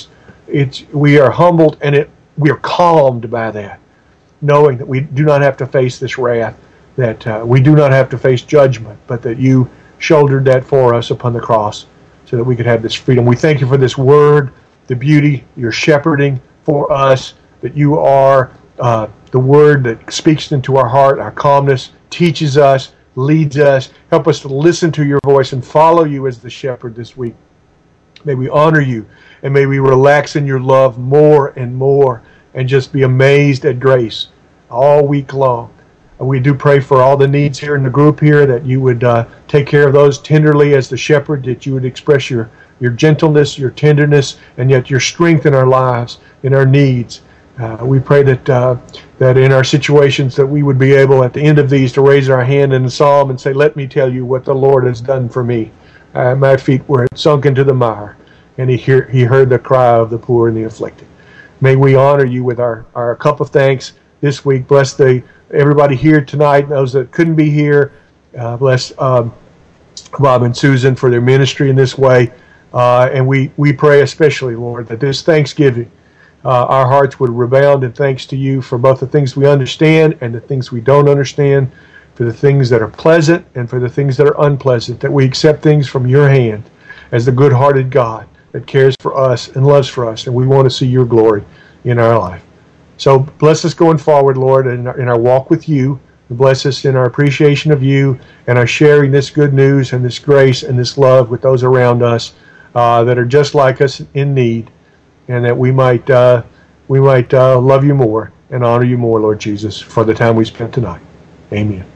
We are humbled and we are calmed by that, knowing that we do not have to face this wrath, that we do not have to face judgment, but that you shouldered that for us upon the cross so that we could have this freedom. We thank you for this word, the beauty, your shepherding for us, that you are the word that speaks into our heart, our calmness, teaches us, leads us. Help us to listen to your voice and follow you as the shepherd this week. May we honor you, and may we relax in your love more and more and just be amazed at grace all week long. And we do pray for all the needs here in the group here, that you would take care of those tenderly as the shepherd, that you would express your gentleness, your tenderness, and yet your strength in our lives, in our needs. We pray that in our situations that we would be able at the end of these to raise our hand in the psalm and say, "Let me tell you what the Lord has done for me. My feet were sunk into the mire, and he heard the cry of the poor and the afflicted." May we honor you with our cup of thanks this week. Bless everybody here tonight, those that couldn't be here. Bless Bob and Susan for their ministry in this way. And we pray especially, Lord, that this Thanksgiving, our hearts would rebound in thanks to you for both the things we understand and the things we don't understand, for the things that are pleasant and for the things that are unpleasant, that we accept things from your hand as the good-hearted God that cares for us and loves for us, and we want to see your glory in our life. So bless us going forward, Lord, in our walk with you. Bless us in our appreciation of you and our sharing this good news and this grace and this love with those around us that are just like us in need, and that we might love you more and honor you more, Lord Jesus, for the time we spent tonight. Amen.